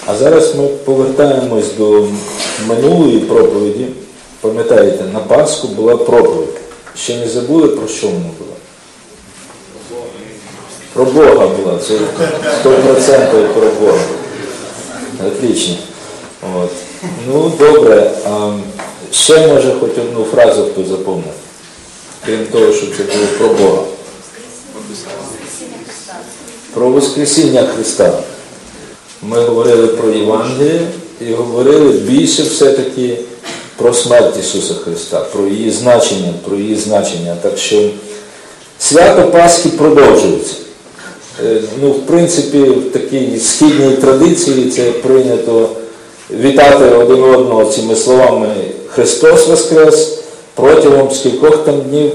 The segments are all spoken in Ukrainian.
А зараз ми повертаємось до минулої проповіді. Пам'ятаєте, на Пасху була проповідь. Ще не забули, про що вона була? Про Бога була. Це 100% про Бога. Отлично. От. Ну, добре. А ще, може, хоч одну фразу хто запомнив. Крім того, що це було про Бога. Про Воскресіння Христа. Ми говорили про Євангеліє і говорили більше все-таки про смерть Ісуса Христа, про її значення. Так що свято Пасхи продовжується. Ну, в принципі, в такій східній традиції це прийнято вітати один одного цими словами «Христос Воскрес» протягом скількох там днів?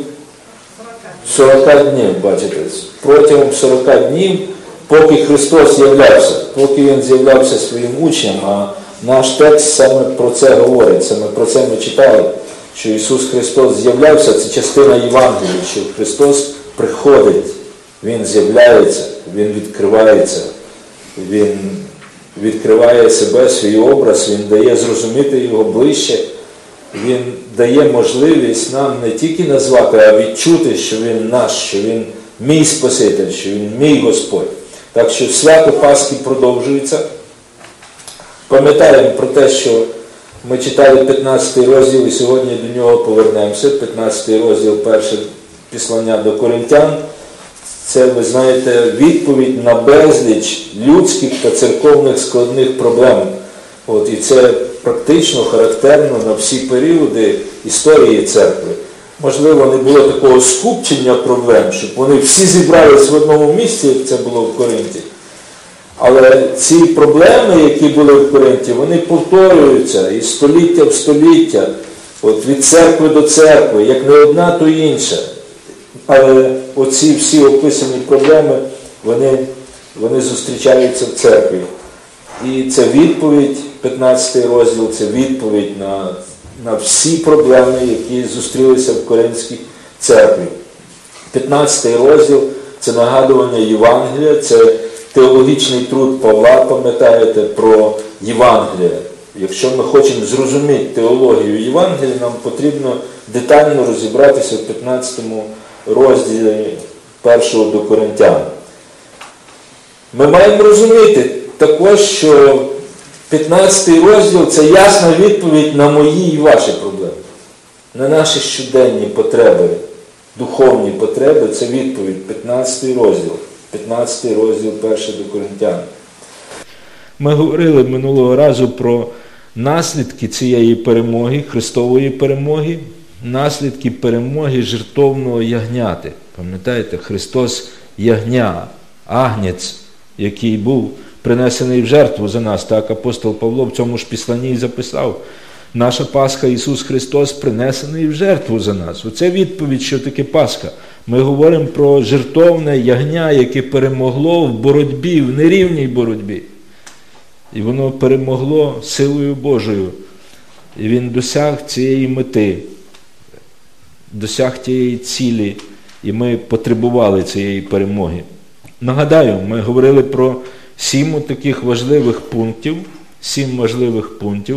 40 днів, бачите. Протягом 40 днів, поки Христос з'являвся, поки Він з'являвся своїм учням, а наш текст саме про це говорить, саме про це ми читали, що Ісус Христос з'являвся, це частина Євангелія, що Христос приходить, Він з'являється, Він відкривається, Він відкриває себе, свій образ, Він дає зрозуміти Його ближче, Він дає можливість нам не тільки назвати, а відчути, що Він наш, що Він мій Спаситель, що Він мій Господь. Так що свято Пасхи продовжується. Пам'ятаємо про те, що ми читали 15 розділ і сьогодні до нього повернемося. 15 розділ перше післання до Коринтян. Це, ви знаєте, відповідь на безліч людських та церковних складних проблем. От, і це практично характерно на всі періоди історії церкви. Можливо, не було такого скупчення проблем, щоб вони всі зібрались в одному місці, як це було в Коринті. Але ці проблеми, які були в Коринті, вони повторюються із століття в століття, от від церкви до церкви, як не одна, то інша. Але оці всі описані проблеми, вони зустрічаються в церкві. І це відповідь, 15 розділ, це відповідь на всі проблеми, які зустрілися в Коринтській церкві. 15 розділ – це нагадування Євангелія, це теологічний труд Павла, пам'ятаєте, про Євангелія. Якщо ми хочемо зрозуміти теологію Євангелія, нам потрібно детально розібратися в 15 розділі 1 до Коринтян. Ми маємо розуміти також, що 15 розділ – це ясна відповідь на мої і ваші проблеми. На наші щоденні потреби, духовні потреби – це відповідь 15 розділ. 15 розділ 1 до Коринтян. Ми говорили минулого разу про наслідки цієї перемоги, Христової перемоги, наслідки перемоги жертовного ягняти. Пам'ятаєте, Христос ягня, агнець, який був принесений в жертву за нас. Так апостол Павло в цьому ж післанні і записав. Наша Пасха Ісус Христос принесений в жертву за нас. Оце відповідь, що таке Пасха. Ми говоримо про жертовне ягня, яке перемогло в боротьбі, в нерівній боротьбі. І воно перемогло силою Божою. І Він досяг цієї мети, досяг тієї цілі, і ми потребували цієї перемоги. Нагадаю, ми говорили про 7 таких важливих пунктів, 7 важливих пунктів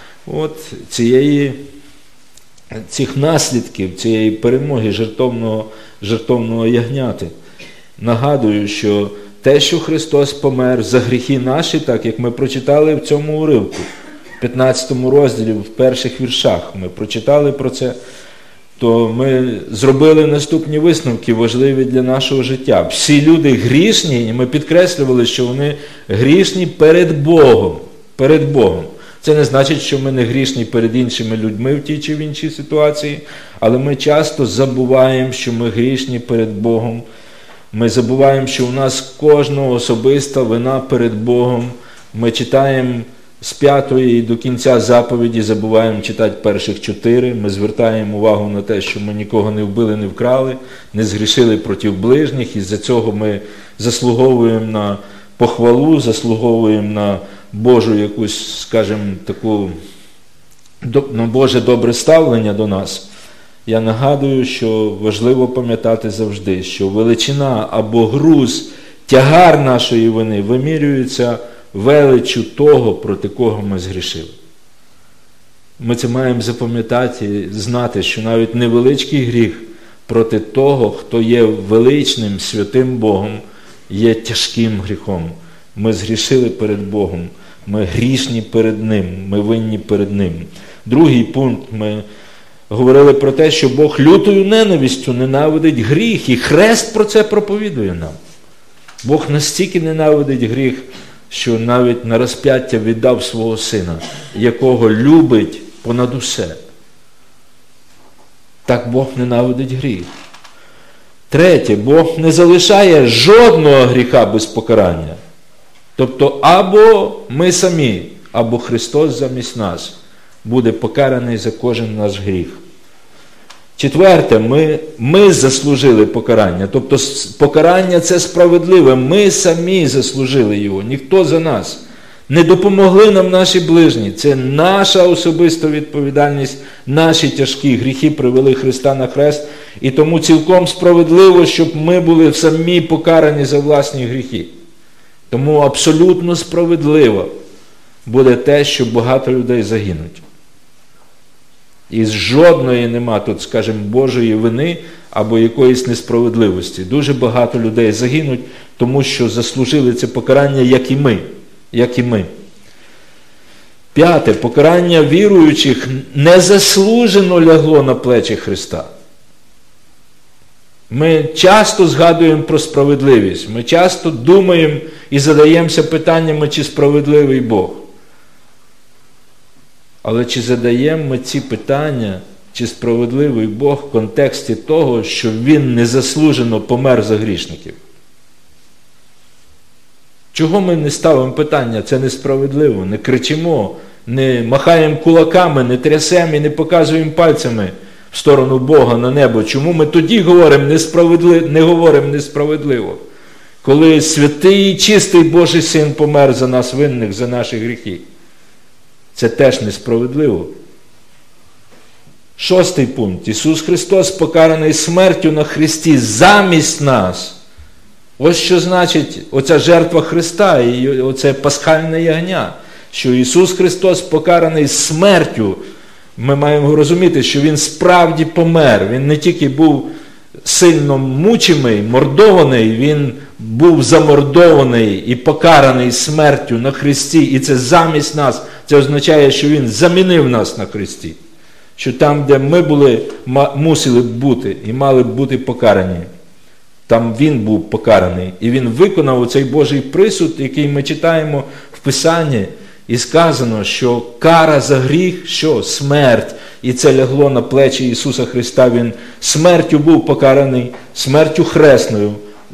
цих наслідків цієї перемоги жертовного ягняти. Нагадую, що те, що Христос помер за гріхи наші, так як ми прочитали в цьому уривку, в 15 розділі, в перших віршах ми прочитали про це, то ми зробили наступні висновки, важливі для нашого життя. Всі люди грішні, і ми підкреслювали, що вони грішні перед Богом. Перед Богом. Це не значить, що ми не грішні перед іншими людьми в тій чи в іншій ситуації, але ми часто забуваємо, що ми грішні перед Богом. Ми забуваємо, що у нас кожного особиста вина перед Богом. Ми читаємо з 5-ї до кінця заповіді, забуваємо читати перших 4. Ми звертаємо увагу на те, що ми нікого не вбили, не вкрали, не згрішили проти ближніх. І за цього ми заслуговуємо на похвалу, заслуговуємо на Божу якусь, скажімо, таку, на Боже добре ставлення до нас. Я нагадую, що важливо пам'ятати завжди, що величина або груз, тягар нашої вини вимірюється величчю того, проти кого ми згрішили. Ми це маємо запам'ятати і знати, що навіть невеличкий гріх проти того, хто є величним, святим Богом, є тяжким гріхом. Ми згрішили перед Богом, ми грішні перед Ним, ми винні перед Ним. Другий пункт, ми говорили про те, що Бог лютою ненавистю ненавидить гріх, і хрест про це проповідує нам. Бог настільки ненавидить гріх, що навіть на розп'яття віддав свого Сина, якого любить понад усе. Так Бог ненавидить гріх. Третє, Бог не залишає жодного гріха без покарання. Тобто або ми самі, або Христос замість нас буде покараний за кожен наш гріх. Четверте, ми заслужили покарання. Тобто покарання це справедливе. Ми самі заслужили його, ніхто за нас. Не допомогли нам наші ближні. Це наша особиста відповідальність. Наші тяжкі гріхи привели Христа на хрест. І тому цілком справедливо, щоб ми були самі покарані за власні гріхи. Тому абсолютно справедливо буде те, що багато людей загинуть. І жодної нема тут, скажімо, Божої вини або якоїсь несправедливості. Дуже багато людей загинуть, тому що заслужили це покарання, як і ми. П'яте, покарання віруючих незаслужено лягло на плечі Христа. Ми часто згадуємо про справедливість, ми часто думаємо і задаємося питаннями, чи справедливий Бог. Але чи задаємо ми ці питання, чи справедливий Бог в контексті того, що Він незаслужено помер за грішників? Чого ми не ставимо питання? Це несправедливо, не кричимо, не махаємо кулаками, не трясемо і не показуємо пальцями в сторону Бога на небо. Чому ми тоді не говоримо несправедливо? Коли святий і чистий Божий Син помер за нас винних, за наші гріхи. Це теж несправедливо. Шостий пункт. Ісус Христос покараний смертю на хресті замість нас. Ось що значить оця жертва Христа і оце пасхальне ягня. Що Ісус Христос покараний смертю. Ми маємо розуміти, що Він справді помер. Він не тільки був сильно мучимий, мордований, Він був замордований і покараний смертю на хресті. І це замість нас. Це означає, що Він замінив нас на хресті. Що там, де ми мусили б бути і мали б бути покарані, там Він був покараний. І Він виконав оцей Божий присуд, який ми читаємо в Писанні. І сказано, що кара за гріх, що? Смерть. І це лягло на плечі Ісуса Христа. Він смертю був покараний, смертю хресною,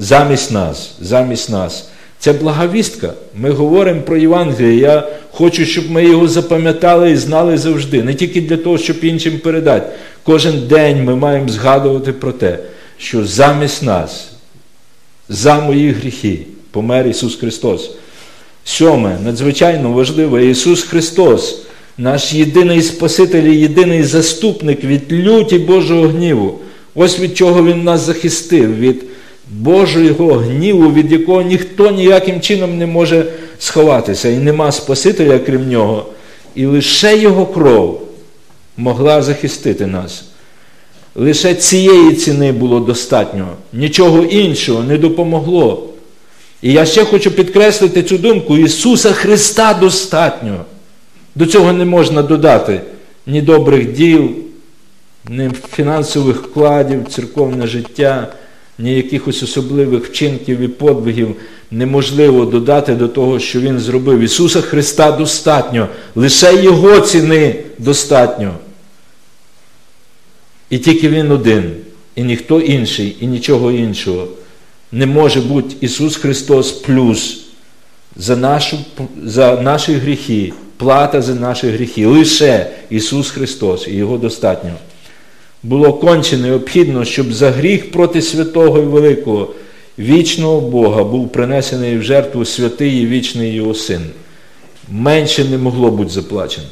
замість нас. Це благовістка. Ми говоримо про Євангеліє. Я хочу, щоб ми його запам'ятали і знали завжди. Не тільки для того, щоб іншим передати. Кожен день ми маємо згадувати про те, що замість нас, за мої гріхи, помер Ісус Христос. Сьоме, надзвичайно важливо, Ісус Христос, наш єдиний Спаситель і єдиний заступник від люті Божого гніву. Ось від чого Він нас захистив, від Божого гніву, від якого ніхто ніяким чином не може сховатися. І нема Спасителя, крім Нього. І лише Його кров могла захистити нас. Лише цієї ціни було достатньо. Нічого іншого не допомогло. І я ще хочу підкреслити цю думку. Ісуса Христа достатньо. До цього не можна додати ні добрих діл, ні фінансових вкладів в церковне життя, ні якихось особливих вчинків і подвигів. Неможливо додати до того, що Він зробив. Ісуса Христа достатньо. Лише Його ціни достатньо. І тільки Він один. І ніхто інший, і нічого іншого. Не може бути Ісус Христос плюс за наші гріхи, плата за наші гріхи. Лише Ісус Христос, і Його достатньо. Було конче необхідно, щоб за гріх проти святого і великого, вічного Бога був принесений в жертву святий і вічний Його Син. Менше не могло бути заплачено.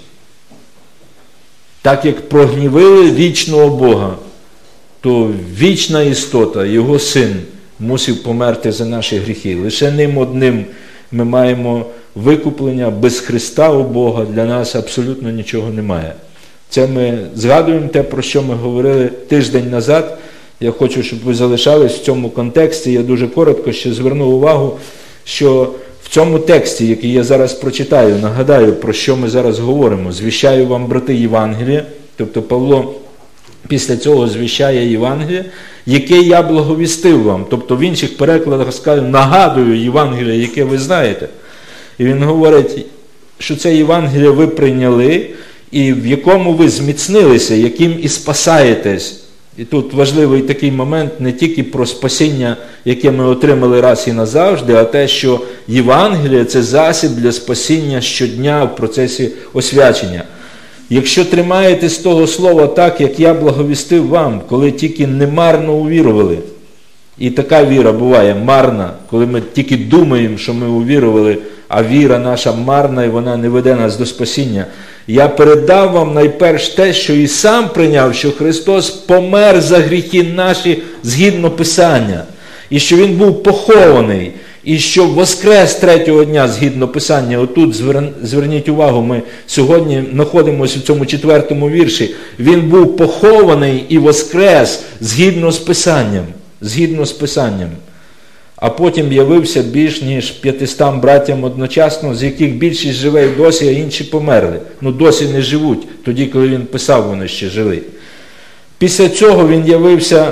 Так як прогнівили вічного Бога, то вічна істота, Його Син, мусив померти за наші гріхи. Лише ним одним ми маємо викуплення, без Христа у Бога для нас абсолютно нічого немає. Це ми згадуємо те, про що ми говорили тиждень назад. Я хочу, щоб ви залишались в цьому контексті. Я дуже коротко ще зверну увагу, що в цьому тексті, який я зараз прочитаю, нагадаю, про що ми зараз говоримо. Звіщаю вам, брати, Євангеліє. Тобто Павло після цього звіщає Євангеліє, яке я благовістив вам. Тобто в інших перекладах скажу, нагадую Євангеліє, яке ви знаєте. І він говорить, що це Євангеліє ви прийняли, і в якому ви зміцнилися, яким і спасаєтесь. І тут важливий такий момент не тільки про спасіння, яке ми отримали раз і назавжди, а те, що Євангеліє – це засіб для спасіння щодня в процесі освячення. Якщо тримаєтесь того слова так, як я благовістив вам, коли тільки немарно увірували, і така віра буває марна, коли ми тільки думаємо, що ми увірували, а віра наша марна, і вона не веде нас до спасіння. Я передав вам найперш те, що і сам прийняв, що Христос помер за гріхи наші згідно Писання, і що Він був похований, і що воскрес третього дня згідно Писання. Отут зверніть увагу, ми сьогодні знаходимося в цьому 4-му вірші. Він був похований і воскрес згідно з Писанням. Згідно з Писанням. А потім явився більш ніж 500 братям одночасно, з яких більшість живе й досі, а інші померли. Досі не живуть, тоді, коли він писав, вони ще жили. Після цього він явився,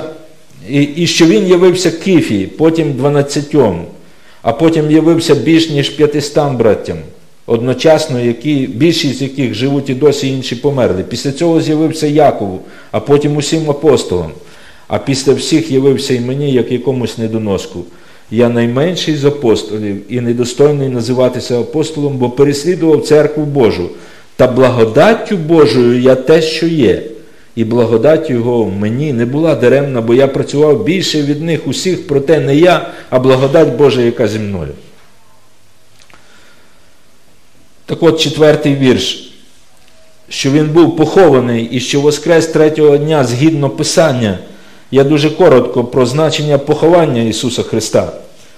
і що він явився Кифі, потім 12, а потім явився більш ніж 500 браттям одночасно, більшість з яких живуть і досі, інші померли. Після цього з'явився Якову, а потім усім апостолам. А після всіх явився і мені, як якомусь недоноску. Я найменший з апостолів і недостойний називатися апостолом, бо переслідував церкву Божу. Та благодаттю Божою я те, що є. І благодать Його мені не була даремна, бо я працював більше від них усіх, проте не я, а благодать Божа, яка зі мною. Так от, 4-й вірш. Що він був похований і що воскрес третього дня згідно Писання. Я дуже коротко про значення поховання Ісуса Христа.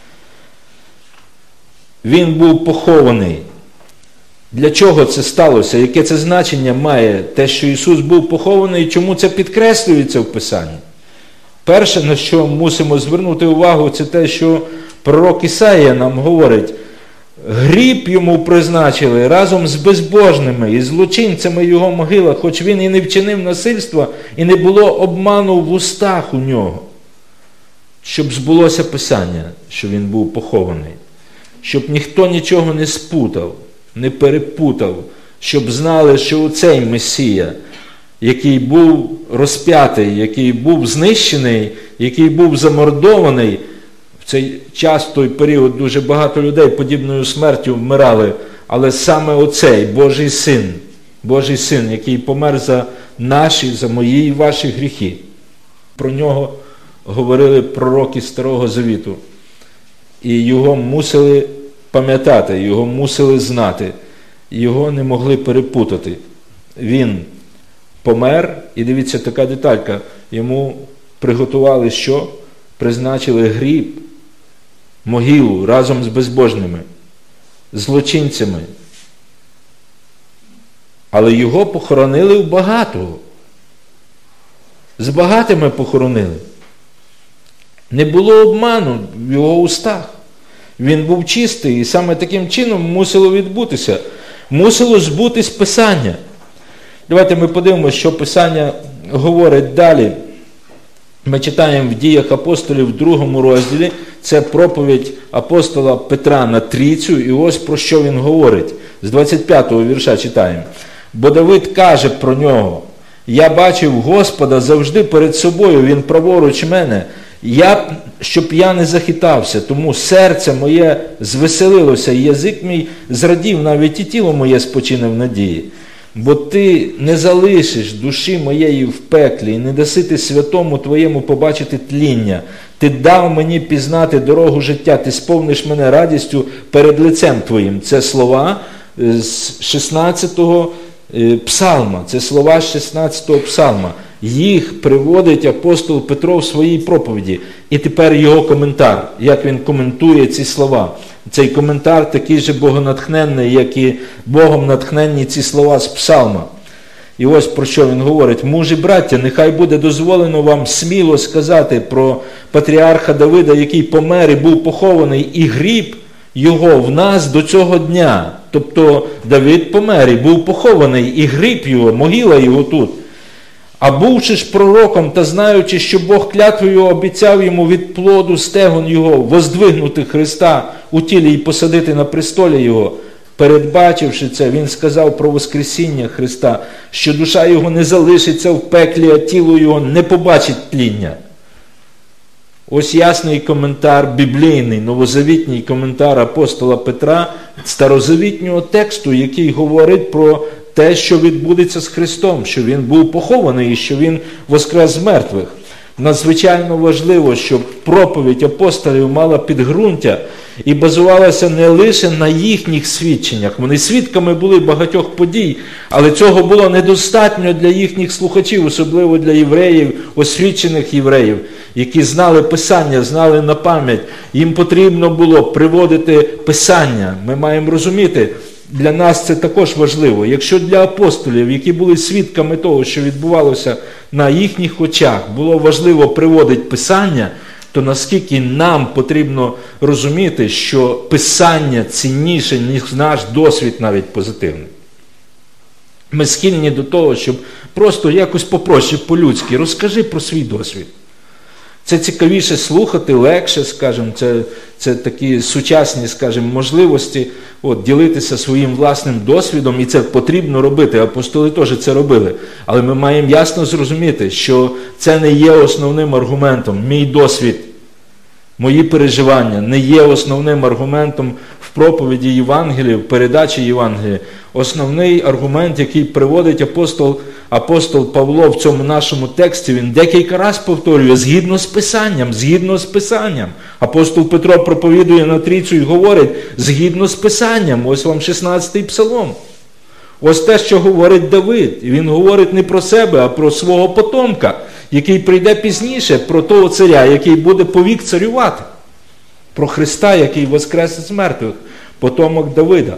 Він був похований. Для чого це сталося? Яке це значення має те, що Ісус був похований, і чому це підкреслюється в Писанні? Перше, на що мусимо звернути увагу, це те, що пророк Ісаїя нам говорить, гріб йому призначили разом з безбожними і злочинцями його могила, хоч він і не вчинив насильства, і не було обману в устах у нього. Щоб збулося Писання, що він був похований. Щоб ніхто нічого не спутав, не перепутав, щоб знали, що оцей Месія, який був розп'ятий, який був знищений, який був замордований, в цей час, в той період, дуже багато людей подібною смертю вмирали, але саме оцей Божий Син, який помер за наші, за мої і ваші гріхи. Про нього говорили пророки Старого Завіту. І його мусили пам'ятати, його мусили знати, його не могли перепутати. Він помер, і дивіться, така деталька, йому приготували що? Призначили гріб, могилу разом з безбожними, злочинцями. Але його похоронили в багатого. З багатими похоронили. Не було обману в його устах. Він був чистий, і саме таким чином мусило відбутися. Мусило збутись Писання. Давайте ми подивимося, що Писання говорить далі. Ми читаємо в Діях апостолів в 2 розділі. Це проповідь апостола Петра на Трійцю. І ось про що він говорить. З 25-го вірша читаємо. Бо Давид каже про нього. Я бачив Господа завжди перед собою, він праворуч мене. Щоб я не захитався, тому серце моє звеселилося, і язик мій зрадів, навіть і тіло моє спочине в надії. Бо ти не залишиш душі моєї в пеклі, і не даси ти святому твоєму побачити тління. Ти дав мені пізнати дорогу життя, ти сповниш мене радістю перед лицем твоїм. Це слова з 16-го псалма. Це слова з 16-го псалма. Їх приводить апостол Петро в своїй проповіді. І тепер його коментар, як він коментує ці слова. Цей коментар такий же богонатхненний, як і Богом натхненні ці слова з псалма. І ось про що він говорить. «Мужі, браття, нехай буде дозволено вам сміло сказати про патріарха Давида, який помер і був похований, і гріб його в нас до цього дня». Тобто Давид помер і був похований, і гріб його, могила його тут. «А бувши ж пророком та знаючи, що Бог клятвою обіцяв йому від плоду стегон його воздвигнути Христа у тілі і посадити на престолі його, передбачивши це, він сказав про воскресіння Христа, що душа його не залишиться в пеклі, а тіло його не побачить тління». Ось ясний коментар біблійний, новозавітній коментар апостола Петра, старозавітнього тексту, який говорить про те, що відбудеться з Христом, що Він був похований і що Він воскрес з мертвих. Надзвичайно важливо, щоб проповідь апостолів мала підґрунтя і базувалася не лише на їхніх свідченнях. Вони свідками були багатьох подій, але цього було недостатньо для їхніх слухачів, особливо для євреїв, освічених євреїв, які знали Писання, знали на пам'ять. Їм потрібно було приводити Писання. Ми маємо розуміти, для нас це також важливо. Якщо для апостолів, які були свідками того, що відбувалося на їхніх очах, було важливо приводити Писання, то наскільки нам потрібно розуміти, що Писання цінніше, ніж наш досвід навіть позитивний. Ми схильні до того, щоб просто якось попроще, по-людськи, розкажи про свій досвід. Це цікавіше слухати, легше, скажімо, це такі сучасні, скажімо, можливості ділитися своїм власним досвідом, і це потрібно робити, апостоли теж це робили. Але ми маємо ясно зрозуміти, що це не є основним аргументом. Мій досвід, мої переживання не є основним аргументом в проповіді Євангелія, в передачі Євангелія. Основний аргумент, який приводить апостол Павло в цьому нашому тексті, він декілька разів повторює, згідно з Писанням, згідно з Писанням. Апостол Петро проповідує на трійцю і говорить, згідно з Писанням. Ось вам 16-й псалом. Ось те, що говорить Давид. І він говорить не про себе, а про свого потомка, який прийде пізніше, про того царя, який буде повік царювати. Про Христа, який воскрес з мертвих, потомок Давида.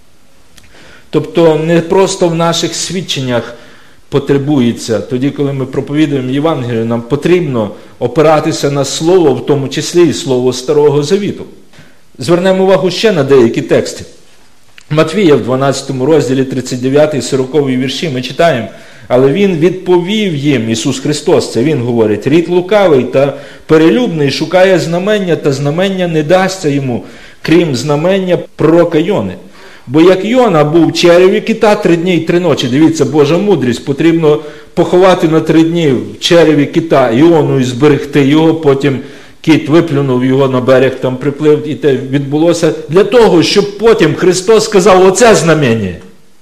Тобто не просто в наших свідченнях потребується, тоді, коли ми проповідуємо Євангелію, нам потрібно опиратися на Слово, в тому числі і Слово Старого Завіту. Звернемо увагу ще на деякі тексти. Матвія в 12 розділі 39-40 вірші ми читаємо, але Він відповів їм, Ісус Христос, це Він говорить, рід лукавий та перелюбний шукає знамення, та знамення не дасться йому, крім знамення пророка Йони. Бо як Йона був в череві кита 3 дні і 3 ночі, дивіться, Божа мудрість, потрібно поховати на 3 дні в череві кита Іону і зберегти його, потім кит виплюнув його на берег, там приплив, і те відбулося для того, щоб потім Христос сказав, оце знамення.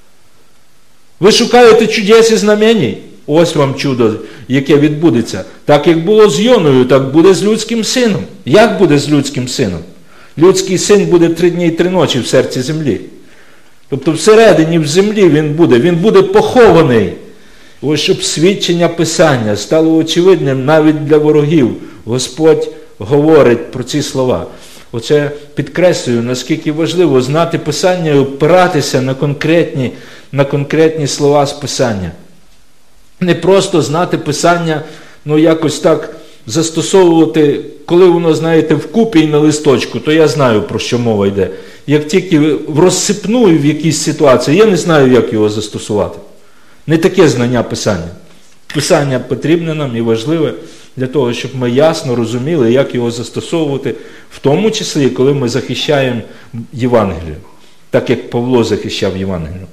Ви шукаєте чудес і знамень? Ось вам чудо, яке відбудеться. Так, як було з Йоною, так буде з людським сином. Як буде з людським сином? Людський син буде 3 дні і 3 ночі в серці землі. Тобто всередині, в землі він буде похований. Ось щоб свідчення Писання стало очевидним навіть для ворогів. Господь говорить про ці слова. Оце підкреслюю, наскільки важливо знати Писання і опиратися на конкретні слова з Писання. Не просто знати Писання, якось так застосовувати, коли воно, знаєте, вкупі і на листочку, то я знаю, про що мова йде. Як тільки в розсипну в якійсь ситуації, я не знаю, як його застосувати. Не таке знання Писання. Писання потрібне нам і важливе для того, щоб ми ясно розуміли, як його застосовувати, в тому числі, коли ми захищаємо Євангелію, так як Павло захищав Євангелію.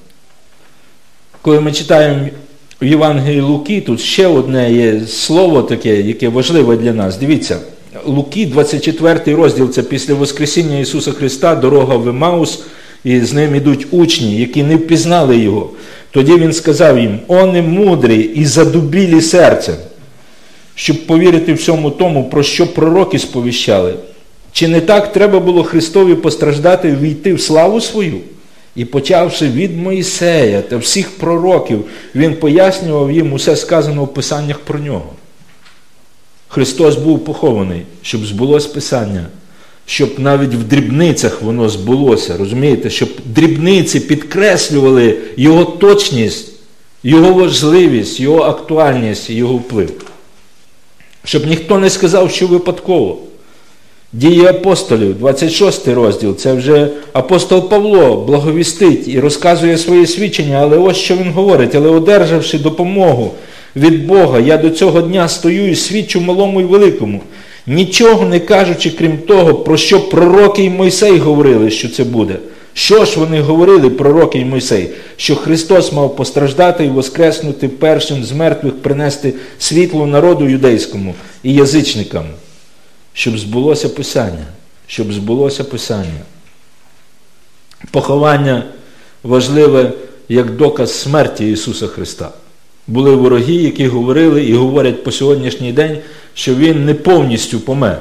Коли ми читаємо в Євангелії Луки, тут ще одне є слово таке, яке важливе для нас. Дивіться, Луки, 24 розділ, це після Воскресіння Ісуса Христа, дорога в Емаус, і з ним ідуть учні, які не впізнали Його. Тоді Він сказав їм, «Они мудрі і задубілі серцем, щоб повірити всьому тому, про що пророки сповіщали. Чи не так треба було Христові постраждати і війти в славу свою?» І почавши від Мойсея та всіх пророків, він пояснював їм усе сказано в Писаннях про нього. Христос був похований, щоб збулось Писання, щоб навіть в дрібницях воно збулося, розумієте, щоб дрібниці підкреслювали його точність, його важливість, його актуальність і його вплив. Щоб ніхто не сказав, що випадково. Дії апостолів, 26 розділ, це вже апостол Павло благовістить і розказує своє свідчення, але ось що він говорить: але одержавши допомогу від Бога, я до цього дня стою і свідчу малому і великому, нічого не кажучи, крім того, про що пророки і Мойсей говорили, що це буде. Що ж вони говорили, пророки і Мойсей? Що Христос мав постраждати і воскреснути першим з мертвих, принести світло народу юдейському і язичникам. Щоб збулося Писання. Щоб збулося Писання. Поховання важливе як доказ смерті Ісуса Христа. Були вороги, які говорили і говорять по сьогоднішній день, що Він не повністю помер.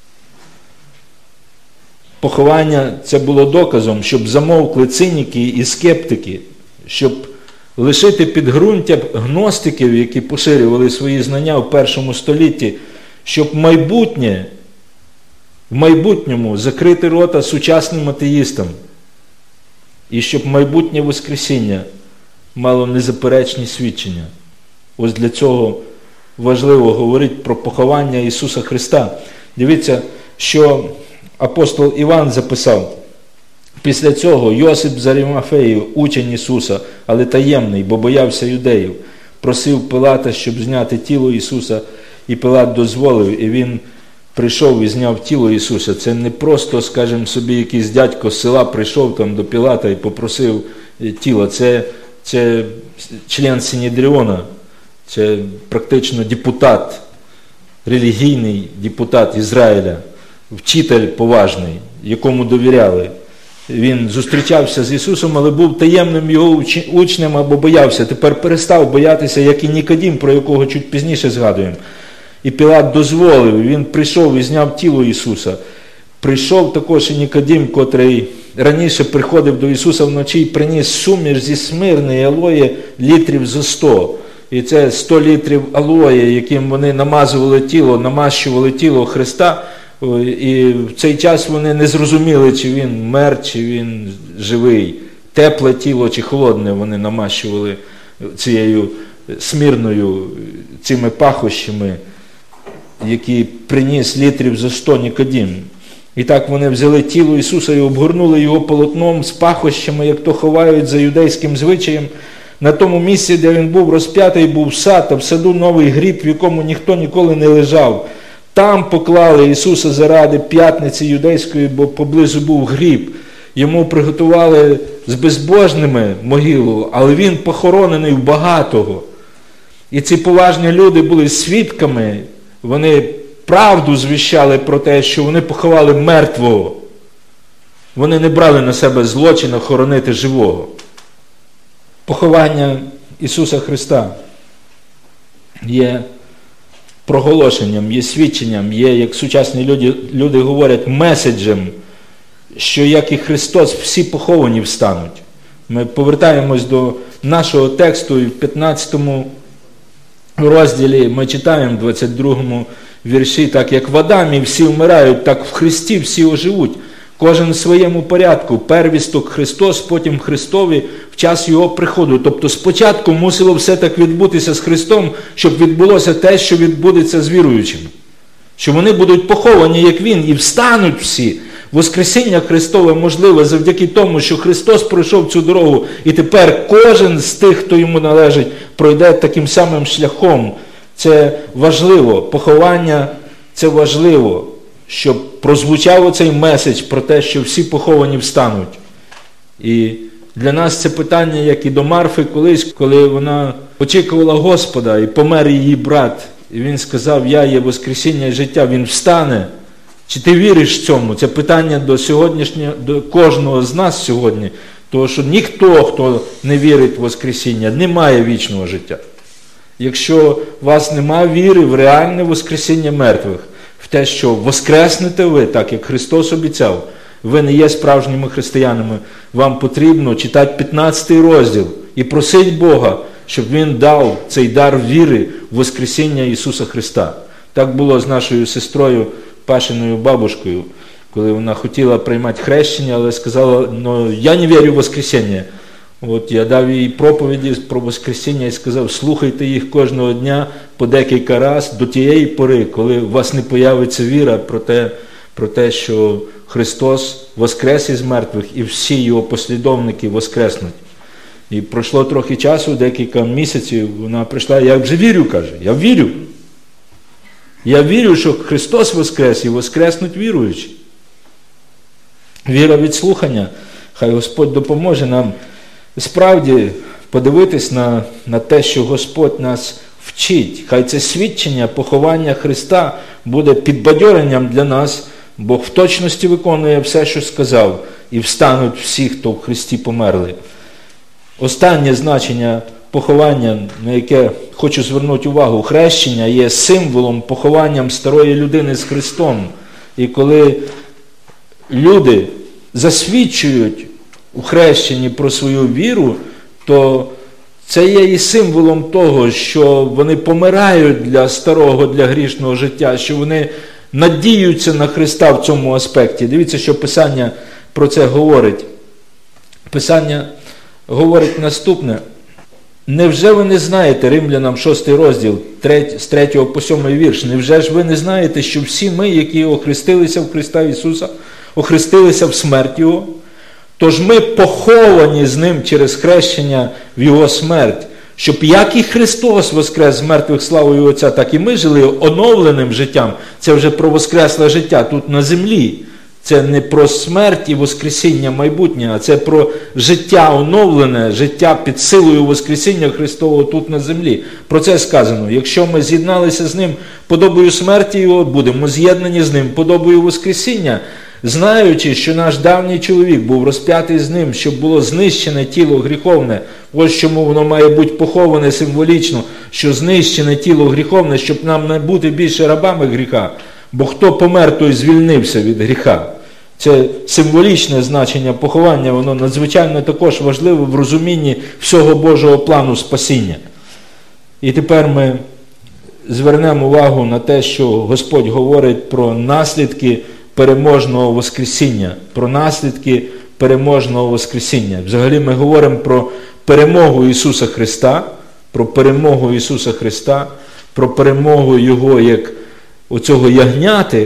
Поховання це було доказом, щоб замовкли циніки і скептики, щоб лишити підґрунтя гностиків, які поширювали свої знання в першому столітті, щоб в майбутньому закрити рота сучасним атеїстам, і щоб майбутнє Воскресіння мало незаперечні свідчення. Ось для цього важливо говорити про поховання Ісуса Христа. Дивіться, що апостол Іван записав. Після цього Йосип з Арімафеї, учень Ісуса, але таємний, бо боявся юдеїв, просив Пилата, щоб зняти тіло Ісуса, і Пилат дозволив, і він прийшов і зняв тіло Ісуса. Це не просто, скажімо собі, якийсь дядько з села прийшов там до Пілата і попросив тіло. Це член Синедріона, це практично депутат, релігійний депутат Ізраїля, вчитель поважний, якому довіряли. Він зустрічався з Ісусом, але був таємним його учнем або боявся. Тепер перестав боятися, як і Нікодим, про якого чуть пізніше згадуємо. І Пілат дозволив, він прийшов і зняв тіло Ісуса. Прийшов також і Нікодим, котрий раніше приходив до Ісуса вночі і приніс суміш зі смирни і алої літрів за 100. І це 100 літрів алої, яким вони намащували тіло Христа. І в цей час вони не зрозуміли, чи він мертв, чи він живий. Тепле тіло чи холодне вони намащували цією смірною, цими пахощами, які приніс літрів за 100 Нікодим. І так вони взяли тіло Ісуса і обгорнули його полотном з пахощами, як то ховають за юдейським звичаєм. На тому місці, де він був розп'ятий, був сад, а в саду новий гріб, в якому ніхто ніколи не лежав. Там поклали Ісуса заради п'ятниці юдейської, бо поблизу був гріб. Йому приготували з безбожними могилу, але він похоронений в багатого. І ці поважні люди були свідками, вони правду звіщали про те, що вони поховали мертвого. Вони не брали на себе злочин хоронити живого. Поховання Ісуса Христа є проголошенням, є свідченням, є, як сучасні люди говорять, меседжем, що як і Христос, всі поховані встануть. Ми повертаємось до нашого тексту і в 15 розділі ми читаємо в 22 вірші: так як в Адамі всі вмирають, так в Христі всі оживуть. Кожен в своєму порядку. Первісток Христос, потім Христові в час Його приходу. Тобто спочатку мусило все так відбутися з Христом, щоб відбулося те, що відбудеться з віруючими. Що вони будуть поховані, як Він, і встануть всі. Воскресіння Христове можливе завдяки тому, що Христос пройшов цю дорогу, і тепер кожен з тих, хто йому належить, пройде таким самим шляхом. Це важливо. Поховання – це важливо, щоб прозвучав оцей меседж про те, що всі поховані встануть. І для нас це питання, як і до Марфи колись, коли вона очікувала Господа, і помер її брат. І він сказав: я є воскресіння і життя, він встане. Чи ти віриш цьому? Це питання до кожного з нас сьогодні. Тому що ніхто, хто не вірить в воскресіння, не має вічного життя. Якщо у вас немає віри в реальне воскресіння мертвих, в те, що воскреснете ви, так як Христос обіцяв, ви не є справжніми християнами, вам потрібно читати 15 розділ і просить Бога, щоб Він дав цей дар віри в Воскресіння Ісуса Христа. Так було з нашою сестрою, Пашиною бабушкою, коли вона хотіла приймати хрещення, але сказала, я не вірю в Воскресіння. От я дав їй проповіді про Воскресіння і сказав, слухайте їх кожного дня по декілька разів до тієї пори, коли у вас не появиться віра про те, що Христос воскрес із мертвих і всі Його послідовники воскреснуть. І пройшло трохи часу, декілька місяців, вона прийшла, я вже вірю, каже, я вірю. Я вірю, що Христос воскрес і воскреснуть віруючі. Віра від слухання. Хай Господь допоможе нам справді подивитись на те, що Господь нас вчить. Хай це свідчення поховання Христа буде підбадьоренням для нас. Бог в точності виконує все, що сказав, і встануть всі, хто в Христі померли. Останнє значення поховання, на яке хочу звернути увагу, хрещення є символом, похованням старої людини з Христом. І коли люди засвідчують у хрещенні про свою віру, то це є і символом того, що вони помирають для старого, для грішного життя, що вони надіються на Христа в цьому аспекті. Дивіться, що Писання про це говорить. Писання говорить наступне. Невже ви не знаєте, Римлянам 6 розділ, з 3 по 7 вірш, невже ж ви не знаєте, що всі ми, які охрестилися в Христа Ісуса, охрестилися в смерть Його? Тож ми поховані з Ним через хрещення в Його смерть, щоб як і Христос воскрес з мертвих славою Отця, так і ми жили оновленим життям. Це вже про воскресле життя тут на землі. Це не про смерть і воскресіння майбутнє, а це про життя оновлене, життя під силою воскресіння Христового тут на землі. Про це сказано. Якщо ми з'єдналися з Ним подобою смерті Його, будемо з'єднані з Ним подобою воскресіння, знаючи, що наш давній чоловік був розп'ятий з Ним, щоб було знищене тіло гріховне. Ось чому воно має бути поховане символічно, що знищене тіло гріховне, щоб нам не бути більше рабами гріха. Бо хто помер, той звільнився від гріха. Це символічне значення поховання, воно надзвичайно також важливе в розумінні всього Божого плану спасіння. І тепер ми звернемо увагу на те, що Господь говорить про наслідки переможного воскресіння. Про наслідки переможного воскресіння. Взагалі ми говоримо про перемогу Ісуса Христа, про перемогу Ісуса Христа, про перемогу Його як оцього ягняти,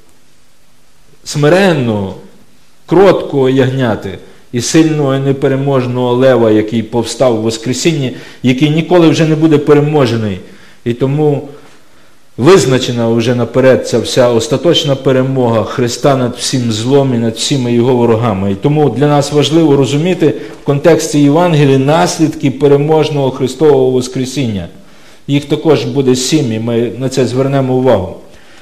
смиренного, кроткого ягняти і сильного і непереможного лева, який повстав у воскресінні, який ніколи вже не буде переможений. І тому визначена вже наперед ця вся остаточна перемога Христа над всім злом і над всіми Його ворогами. І тому для нас важливо розуміти в контексті Євангелії наслідки переможного Христового воскресіння. Їх також буде 7, і ми на це звернемо увагу.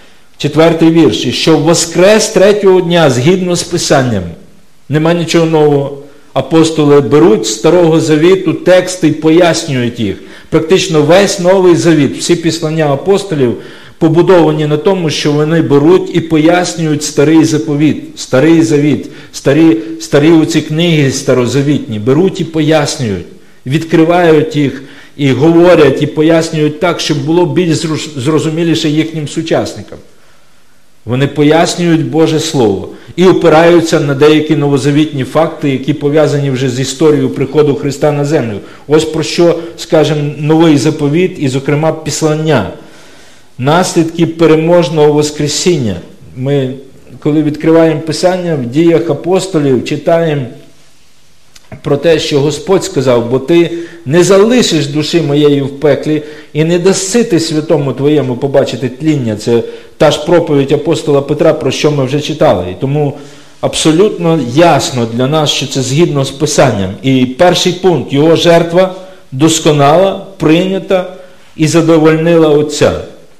4 вірш. «І що воскрес 3-го дня згідно з Писанням». Нема нічого нового. Апостоли беруть з Старого Завіту тексти і пояснюють їх. Практично весь Новий Завіт, всі післання апостолів побудовані на тому, що вони беруть і пояснюють Старий Заповіт, Старий Завіт, старі оці книги старозавітні, беруть і пояснюють, відкривають їх і говорять, і пояснюють так, щоб було більш зрозуміліше їхнім сучасникам. Вони пояснюють Боже Слово і опираються на деякі новозавітні факти, які пов'язані вже з історією приходу Христа на землю. Ось про що, скажімо, Новий Заповіт і, зокрема, Післання. Наслідки переможного Воскресіння. Ми, коли відкриваємо Писання, в Діях апостолів читаємо про те, що Господь сказав: «Бо ти не залишиш душі моєї в пеклі і не даси ти святому твоєму побачити тління». Це та ж проповідь апостола Петра, про що ми вже читали. І тому абсолютно ясно для нас, що це згідно з Писанням. І перший пункт – його жертва досконала, прийнята і задовольнила Отця.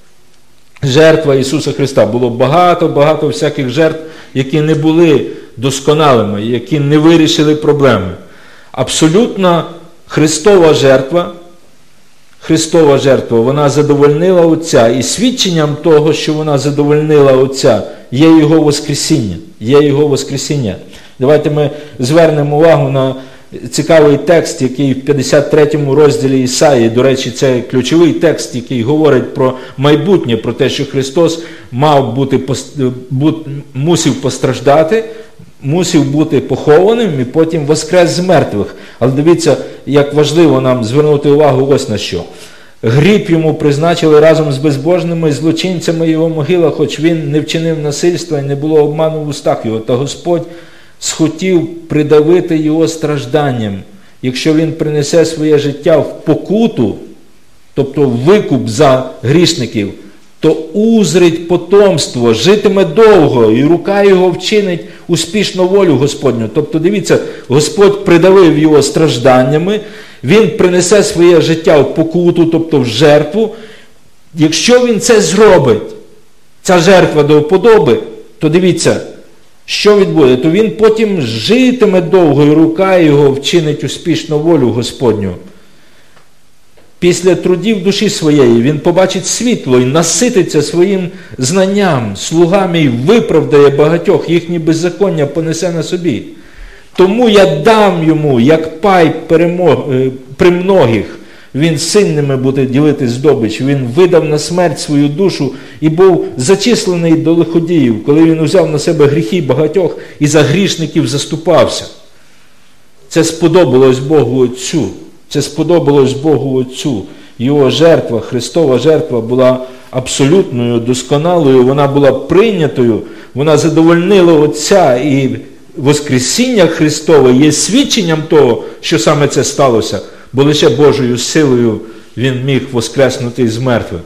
Жертва Ісуса Христа. Було багато всяких жертв, які не були досконалими, які не вирішили проблеми. Абсолютно Христова жертва, Христова жертва, вона задовольнила Отця. І свідченням того, що вона задовольнила Отця, є Його Воскресіння. Є Його Воскресіння. Давайте ми звернемо увагу на цікавий текст, який в 53 розділі Ісаї, до речі, це ключовий текст, який говорить про майбутнє, про те, що Христос мусив постраждати, мусив бути похованим і потім воскрес з мертвих. Але дивіться, як важливо нам звернути увагу ось на що. Гріб йому призначили разом з безбожними злочинцями його могила, хоч він не вчинив насильства і не було обману в устах його. Та Господь схотів придавити його стражданням. Якщо він принесе своє життя в покуту, тобто в викуп за грішників, то узрить потомство, житиме довго, і рука його вчинить успішно волю Господню. Тобто, дивіться, Господь придавив його стражданнями, він принесе своє життя в покуту, тобто в жертву. Якщо він це зробить, ця жертва до вподоби, то дивіться, що відбуде? То він потім житиме довго, і рука його вчинить успішно волю Господню. Після трудів душі своєї він побачить світло і насититься своїм знанням, слугами, і виправдає багатьох, їхні беззаконня понесе на собі. Тому я дам йому, як пай при многих, він сильними буде ділити здобич. Він видав на смерть свою душу і був зачислений до лиходіїв, коли він узяв на себе гріхи багатьох і за грішників заступався. Це сподобалось Богу Отцю. Це сподобалось Богу Отцю. Його жертва, Христова жертва була абсолютною, досконалою, вона була прийнятою, вона задовольнила Отця, і Воскресіння Христове є свідченням того, що саме це сталося, бо лише Божою силою він міг воскреснути із мертвих.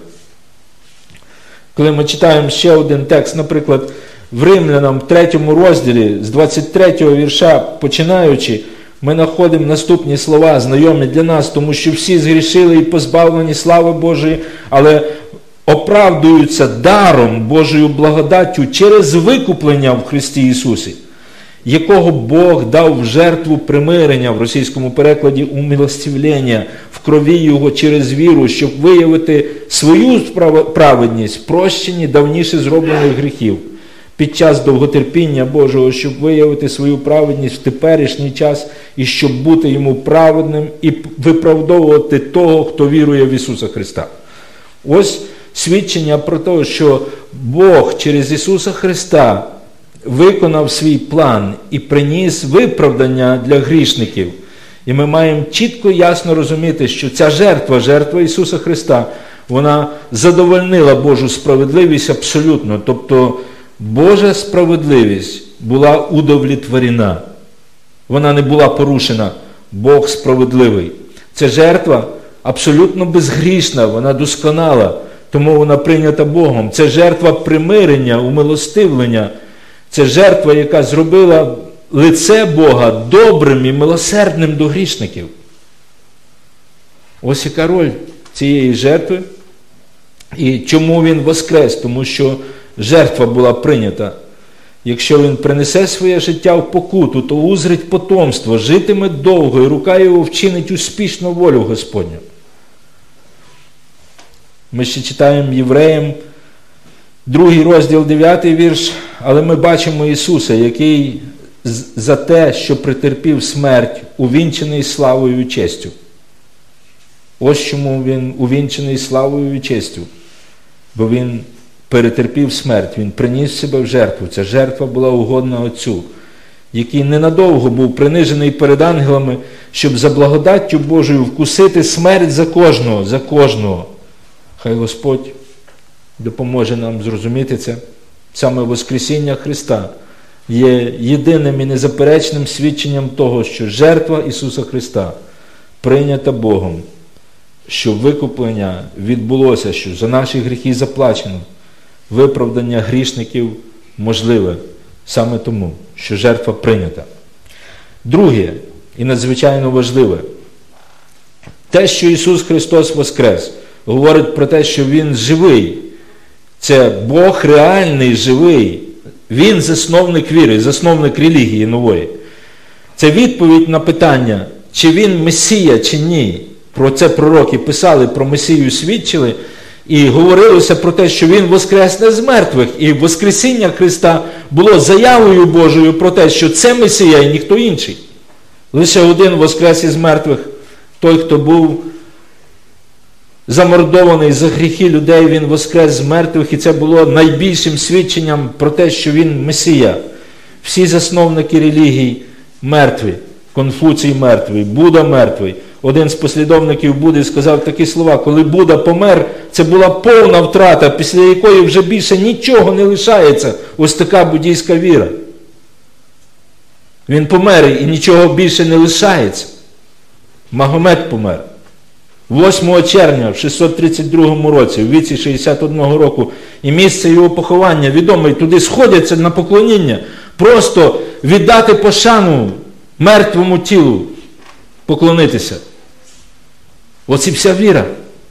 Коли ми читаємо ще один текст, наприклад, в Римлянам, в 3 розділі, з 23 вірша починаючи, ми знаходимо наступні слова, знайомі для нас, тому що всі згрішили і позбавлені слави Божої, але оправдуються даром, Божою благодаттю через викуплення в Христі Ісусі, якого Бог дав в жертву примирення, в російському перекладі умилостивлення, в крові Його через віру, щоб виявити свою праведність в прощенні давніше зроблених гріхів, під час довготерпіння Божого, щоб виявити свою праведність в теперішній час і щоб бути Йому праведним і виправдовувати того, хто вірує в Ісуса Христа. Ось свідчення про те, що Бог через Ісуса Христа виконав свій план і приніс виправдання для грішників. І ми маємо чітко і ясно розуміти, що ця жертва Ісуса Христа, вона задовольнила Божу справедливість абсолютно. Тобто Божа справедливість була удовлетворена. Вона не була порушена. Бог справедливий. Ця жертва абсолютно безгрішна, вона досконала, тому вона прийнята Богом. Це жертва примирення, умилостивлення. Це жертва, яка зробила лице Бога добрим і милосердним до грішників. Ось яка роль цієї жертви. І чому він воскрес? Тому що жертва була прийнята. Якщо він принесе своє життя в покуту, то узрить потомство, житиме довго, і рука його вчинить успішно волю Господню. Ми ще читаємо Євреям, 2 розділ, 9 вірш, але ми бачимо Ісуса, який за те, що претерпів смерть, увінчений славою і честю. Ось чому він увінчений славою і честю. Бо він перетерпів смерть, він приніс себе в жертву. Ця жертва була угодна Отцю, який ненадовго був принижений перед ангелами, щоб за благодаттю Божою вкусити смерть за кожного. Хай Господь допоможе нам зрозуміти це. Саме Воскресіння Христа є єдиним і незаперечним свідченням того, що жертва Ісуса Христа прийнята Богом, що викуплення відбулося, що за наші гріхи заплачено, виправдання грішників можливе саме тому, що жертва прийнята. Друге, і надзвичайно важливе, те, що Ісус Христос воскрес, говорить про те, що Він живий. Це Бог реальний, живий. Він засновник віри, засновник релігії нової. Це відповідь на питання, чи Він Месія, чи ні. Про це пророки писали, про Месію свідчили, і говорилося про те, що Він воскресне з мертвих. І воскресіння Христа було заявою Божою про те, що це Месія і ніхто інший. Лише один воскрес із мертвих, той, хто був замордований за гріхи людей, він воскрес з мертвих, і це було найбільшим свідченням про те, що він Месія. Всі засновники релігій мертві. Конфуцій мертвий, Будда мертвий. Один з послідовників Будди сказав такі слова: коли Будда помер, це була повна втрата, після якої вже більше нічого не лишається. Ось така буддійська віра. Він помер і нічого більше не лишається. Магомед помер. 8 червня в 632 році, в віці 61 року, і місце його поховання відоме, і туди сходяться на поклоніння, просто віддати пошану мертвому тілу, поклонитися. Ось і вся віра.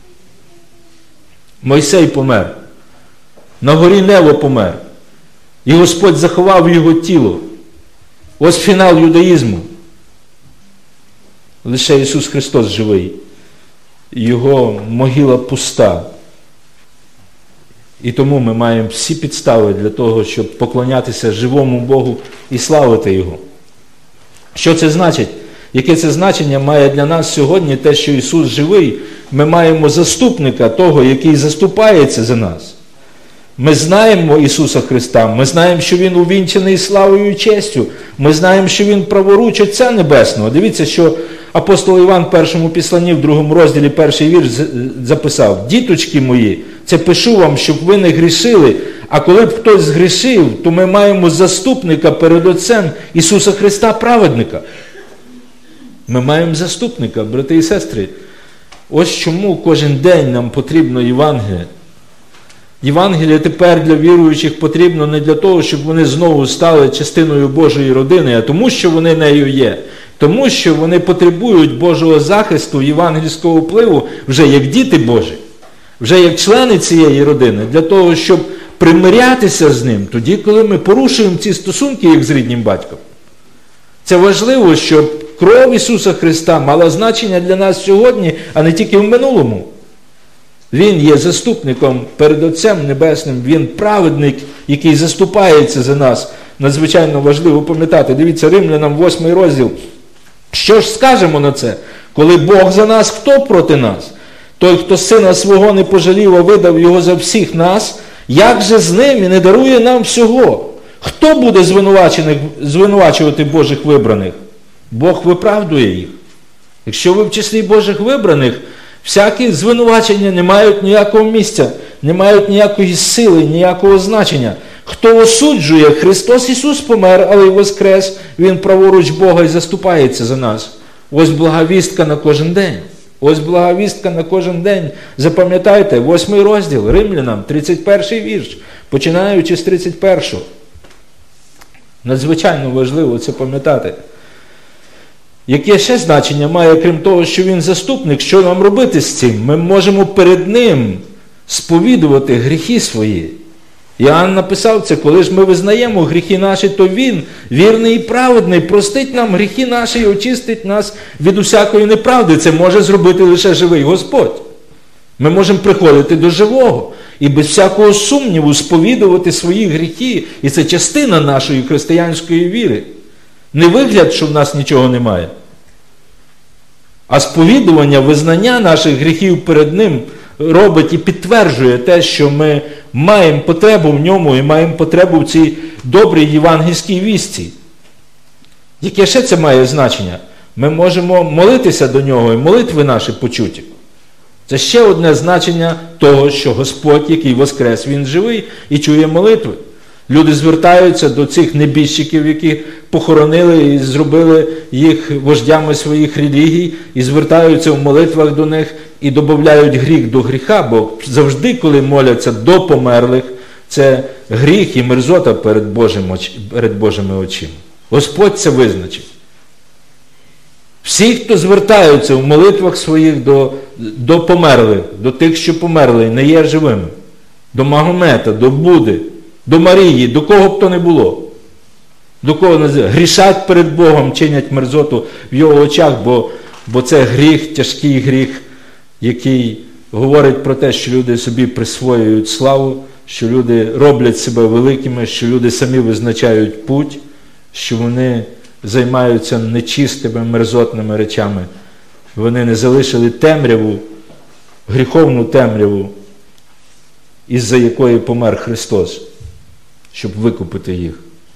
Мойсей помер. На горі Нево помер. І Господь заховав його тіло. Ось фінал юдаїзму. Лише Ісус Христос живий. Його могила пуста. І тому ми маємо всі підстави для того, щоб поклонятися живому Богу і славити Його. Що це значить? Яке це значення має для нас сьогодні те, що Ісус живий? Ми маємо заступника того, який заступається за нас. Ми знаємо Ісуса Христа, ми знаємо, що Він увінчений славою і честю, ми знаємо, що Він праворуч Отця Небесного. Дивіться, що апостол Іван в першому післанні, в 2 розділі, 1 вірш записав: «Діточки мої, це пишу вам, щоб ви не грішили, а коли б хтось згрішив, то ми маємо заступника перед Отцем Ісуса Христа, праведника». Ми маємо заступника, брати і сестри. Ось чому кожен день нам потрібно Євангеліє. Євангеліє тепер для віруючих потрібно не для того, щоб вони знову стали частиною Божої родини, а тому, що вони нею є. Тому, що вони потребують Божого захисту, євангельського впливу вже як діти Божі, вже як члени цієї родини, для того, щоб примирятися з ним тоді, коли ми порушуємо ці стосунки, як з рідним батьком. Це важливо, щоб кров Ісуса Христа мала значення для нас сьогодні, а не тільки в минулому. Він є заступником перед Отцем Небесним, Він праведник, який заступається за нас. Надзвичайно важливо пам'ятати. Дивіться, Римлянам 8 розділ. Що ж скажемо на це? Коли Бог за нас, хто проти нас? Той, хто Сина Свого не пожалів, а видав Його за всіх нас, як же з ним і не дарує нам всього? Хто буде звинувачувати Божих вибраних? Бог виправдує їх. Якщо ви в числі Божих вибраних, всякі звинувачення не мають ніякого місця, не мають ніякої сили, ніякого значення. Хто осуджує? Христос Ісус помер, але й воскрес, Він праворуч Бога і заступається за нас. Ось благовістка на кожен день. Ось благовістка на кожен день. Запам'ятайте, 8 розділ, Римлянам, 31 вірш, починаючи з 31-го. Надзвичайно важливо це пам'ятати. Яке ще значення має, крім того, що Він заступник, що нам робити з цим? Ми можемо перед Ним сповідувати гріхи свої. Іоанн написав це: коли ж ми визнаємо гріхи наші, то Він, вірний і праведний, простить нам гріхи наші і очистить нас від усякої неправди. Це може зробити лише живий Господь. Ми можемо приходити до живого і без всякого сумніву сповідувати свої гріхи. І це частина нашої християнської віри. Не вигляд, що в нас нічого немає, а сповідування, визнання наших гріхів перед Ним робить і підтверджує те, що ми маємо потребу в Ньому і маємо потребу в цій добрій євангельській вісті. Яке ще це має значення? Ми можемо молитися до Нього, і молитви наші почуті. Це ще одне значення того, що Господь, який воскрес, Він живий і чує молитви. Люди звертаються до цих небіжчиків, які похоронили і зробили їх вождями своїх релігій, і звертаються в молитвах до них і додають гріх до гріха, бо завжди, коли моляться до померлих, це гріх і мерзота перед Божими очима. Господь це визначив. Всі, хто звертаються в молитвах своїх до померлих, до тих, що померли, не є живими, до Магомета, до Будди, до Марії, до кого б то не було. До кого не грішать перед Богом, чинять мерзоту в Його очах, бо бо це гріх, тяжкий гріх, який говорить про те, що люди собі присвоюють славу, що люди роблять себе великими, що люди самі визначають путь, що вони займаються нечистими, мерзотними речами. Вони не залишили темряву, гріховну темряву, із-за якої помер Христос, щоб викупити їх.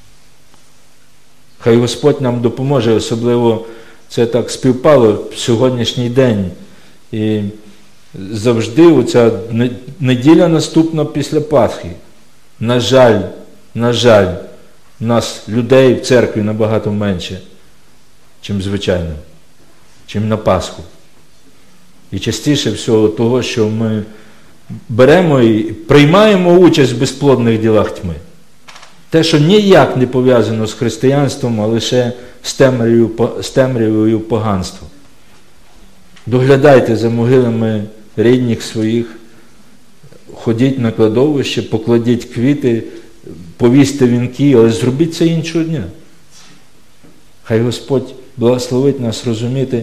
Хай Господь нам допоможе, особливо це так співпало в сьогоднішній день. І завжди оця неділя наступна після Пасхи. На жаль, у нас людей в церкві набагато менше, чим звичайно, чим на Пасху. І частіше всього того, що ми беремо і приймаємо участь в безплодних ділах тьми. Те, що ніяк не пов'язано з християнством, а лише з темрявою поганства. Доглядайте за могилами рідних своїх, ходіть на кладовище, покладіть квіти, повісьте вінки, але зробіть це іншого дня. Хай Господь благословить нас розуміти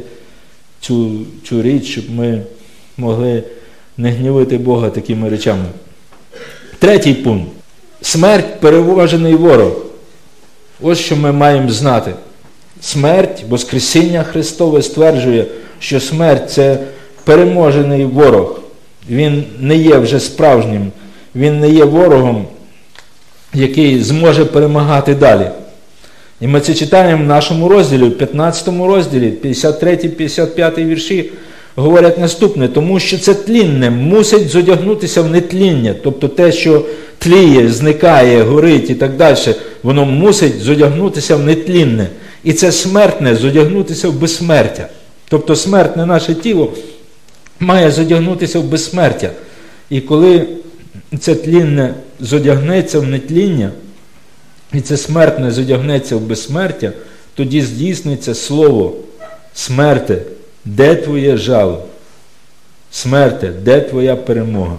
цю річ, щоб ми могли не гнівити Бога такими речами. Третій пункт. Смерть – переможений ворог. Ось що ми маємо знати. Смерть, Воскресіння Христове стверджує, що смерть – це переможений ворог. Він не є вже справжнім. Він не є ворогом, який зможе перемагати далі. І ми це читаємо в нашому розділі, в 15 розділі, 53-55 вірші, говорять наступне: тому що це тлінне мусить зодягнутися в нетління. Тобто те, що тліє, зникає, горить і так далі, воно мусить зодягнутися в нетлінне. І це смертне зодягнутися в безсмертя. Тобто смертне наше тіло має зодягнутися в безсмертя. І коли це тлінне зодягнеться в нетління, і це смертне зодягнеться в безсмертя, тоді здійсниться слово: смерте, де твоє жало? Смерте, де твоя перемога?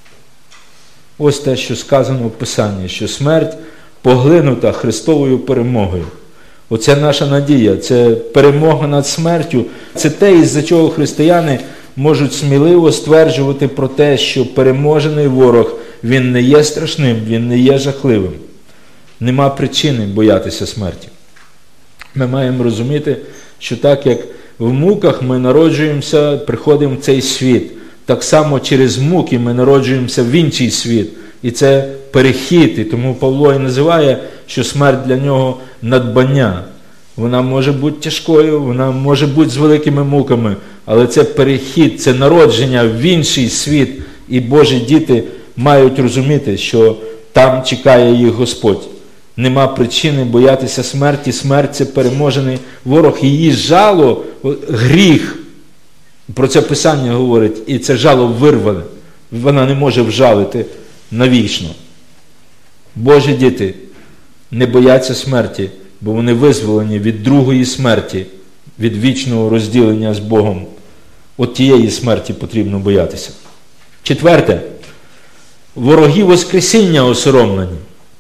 Ось те, що сказано в Писанні, що смерть поглинута Христовою перемогою. Оце наша надія, це перемога над смертю. Це те, із-за чого християни можуть сміливо стверджувати про те, що переможений ворог, він не є страшним, він не є жахливим. Нема причини боятися смерті. Ми маємо розуміти, що так як в муках ми народжуємося, приходимо в цей світ, так само через муки ми народжуємося в інший світ. І це перехід. І тому Павло і називає, що смерть для нього надбання. Вона може бути тяжкою, вона може бути з великими муками, але це перехід, це народження в інший світ. І Божі діти мають розуміти, що там чекає їх Господь. Нема причини боятися смерті. Смерть – це переможений ворог. Її жало, гріх, про це Писання говорить, і це жало вирване. Вона не може вжалити навічно. Божі діти не бояться смерті, бо вони визволені від другої смерті, від вічного розділення з Богом. От тієї смерті потрібно боятися. Четверте. Вороги Воскресіння осоромлені.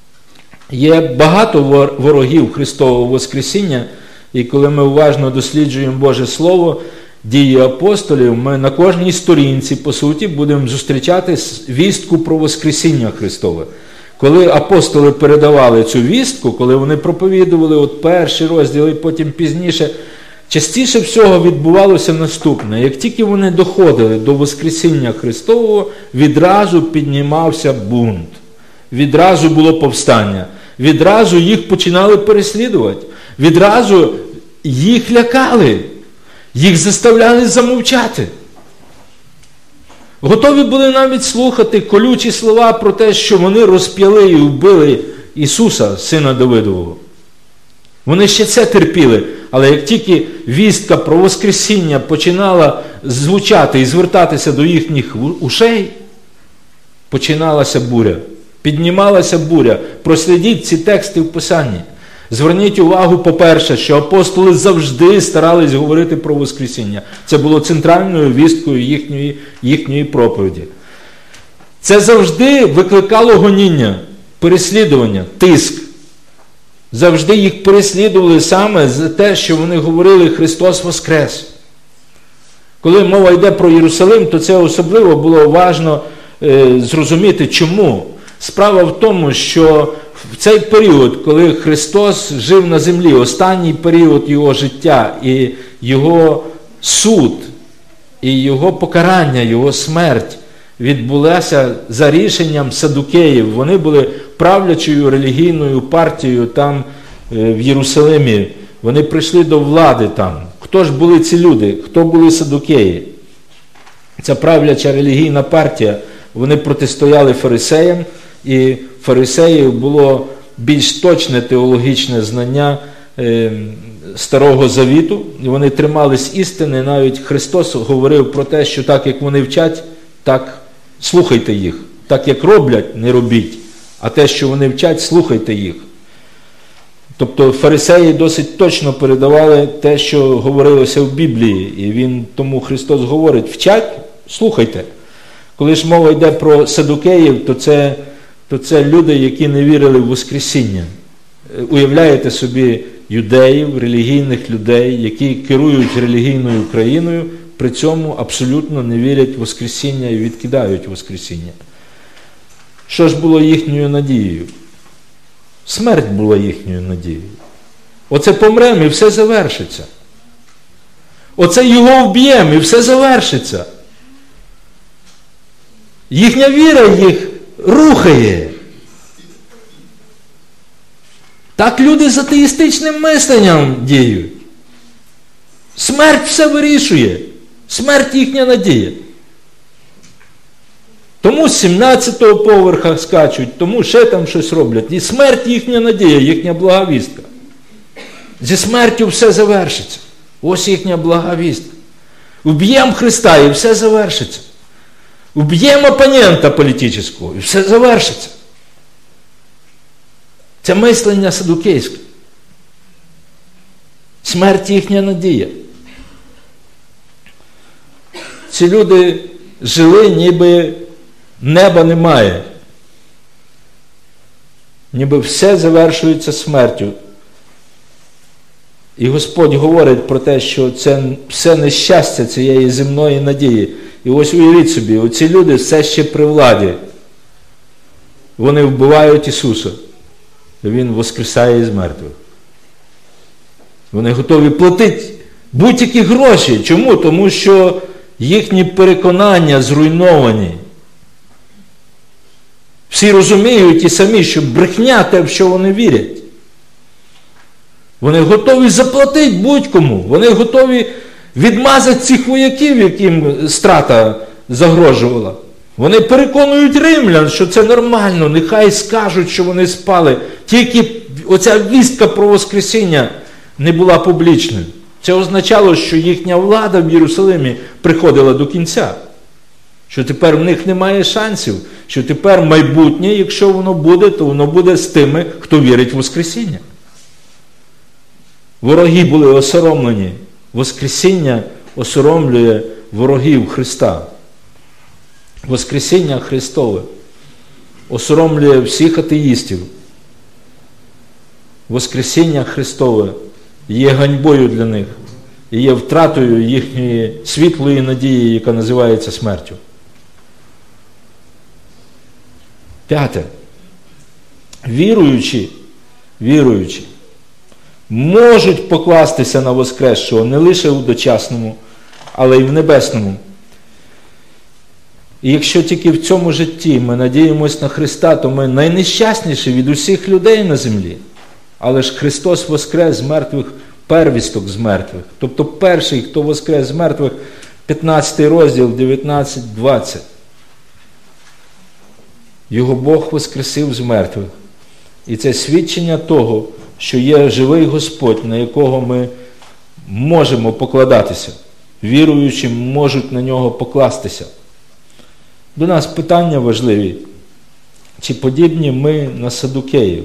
Є багато ворогів Христового Воскресіння, і коли ми уважно досліджуємо Боже Слово, дії апостолів, ми на кожній сторінці, по суті, будемо зустрічати вістку про Воскресіння Христове. Коли апостоли передавали цю вістку, коли вони проповідували от перший розділ і потім пізніше, частіше всього відбувалося наступне. Як тільки вони доходили до Воскресіння Христового, відразу піднімався бунт. Відразу було повстання. Відразу їх починали переслідувати. Відразу їх лякали. Їх заставляли замовчати. Готові були навіть слухати колючі слова про те, що вони розп'яли і вбили Ісуса, сина Давидового. Вони ще це терпіли, але як тільки вістка про Воскресіння починала звучати і звертатися до їхніх ушей, починалася буря. Піднімалася буря. Прослідіть ці тексти в Писанні. Зверніть увагу, по-перше, що апостоли завжди старались говорити про Воскресіння. Це було центральною вісткою їхньої проповіді. Це завжди викликало гоніння, переслідування, тиск. Завжди їх переслідували саме за те, що вони говорили: Христос Воскрес. Коли мова йде про Єрусалим, то це особливо було важливо зрозуміти, чому. Справа в тому, що в цей період, коли Христос жив на землі, останній період Його життя і Його суд, і Його покарання, Його смерть відбулася за рішенням садукеїв. Вони були правлячою релігійною партією там в Єрусалимі. Вони прийшли до влади там. Хто ж були ці люди? Хто були садукеї? Ця правляча релігійна партія, вони протистояли фарисеям, і фарисеїв було більш точне теологічне знання Старого Завіту, і вони тримались істини. Навіть Христос говорив про те, що так, як вони вчать, так слухайте їх. Так, як роблять, не робіть, а те, що вони вчать, слухайте їх. Тобто фарисеї досить точно передавали те, що говорилося в Біблії, і тому Христос говорить: вчать, слухайте. Коли ж мова йде про садукеїв, то це люди, які не вірили в Воскресіння. Уявляєте собі юдеїв, релігійних людей, які керують релігійною країною, при цьому абсолютно не вірять в Воскресіння і відкидають Воскресіння. Що ж було їхньою надією? Смерть була їхньою надією. Оце помремо і все завершиться. Оце його вб'ємо і все завершиться. Їхня віра їх рухає. Так люди з атеїстичним мисленням діють. Смерть все вирішує. Смерть їхня надія. Тому з 17-го поверха скачуть, тому ще там щось роблять. І смерть їхня надія, їхня благовістка. Зі смертю все завершиться. Ось їхня благовістка. Уб'ємо Христа і все завершиться. Уб'ємо опонента політичного і все завершиться. Це мислення садукейське. Смерть їхня надія. Ці люди жили, ніби неба немає. Ніби все завершується смертю. І Господь говорить про те, що це все нещастя цієї земної надії. І ось уявіть собі, оці люди все ще при владі. Вони вбивають Ісуса. Він воскресає із мертвих. Вони готові платити будь-які гроші. Чому? Тому що їхні переконання зруйновані. Всі розуміють і самі, що брехня те, в що вони вірять. Вони готові заплатити будь-кому. Вони готові відмазати цих вояків, яким страта загрожувала. Вони переконують римлян, що це нормально, нехай скажуть, що вони спали. Тільки оця вістка про Воскресіння не була публічною. Це означало, що їхня влада в Єрусалимі приходила до кінця. Що тепер в них немає шансів. Що тепер майбутнє, якщо воно буде, то воно буде з тими, хто вірить в Воскресіння. Вороги були осоромлені. Воскресіння осоромлює ворогів Христа. Воскресіння Христове осоромлює всіх атеїстів. Воскресіння Христове є ганьбою для них і є втратою їхньої світлої надії, яка називається смертю. 5. Віруючі можуть покластися на воскресшого не лише у дочасному, але й в небесному. І якщо тільки в цьому житті ми надіємось на Христа, то ми найнещасніші від усіх людей на землі. Але ж Христос воскрес з мертвих, первісток з мертвих. Тобто перший, хто воскрес з мертвих, 15 розділ, 19-20. Його Бог воскресив з мертвих. І це свідчення того, що є живий Господь, на якого ми можемо покладатися. Віруючі можуть на нього покластися. До нас питання важливі. Чи подібні ми на садукеїв?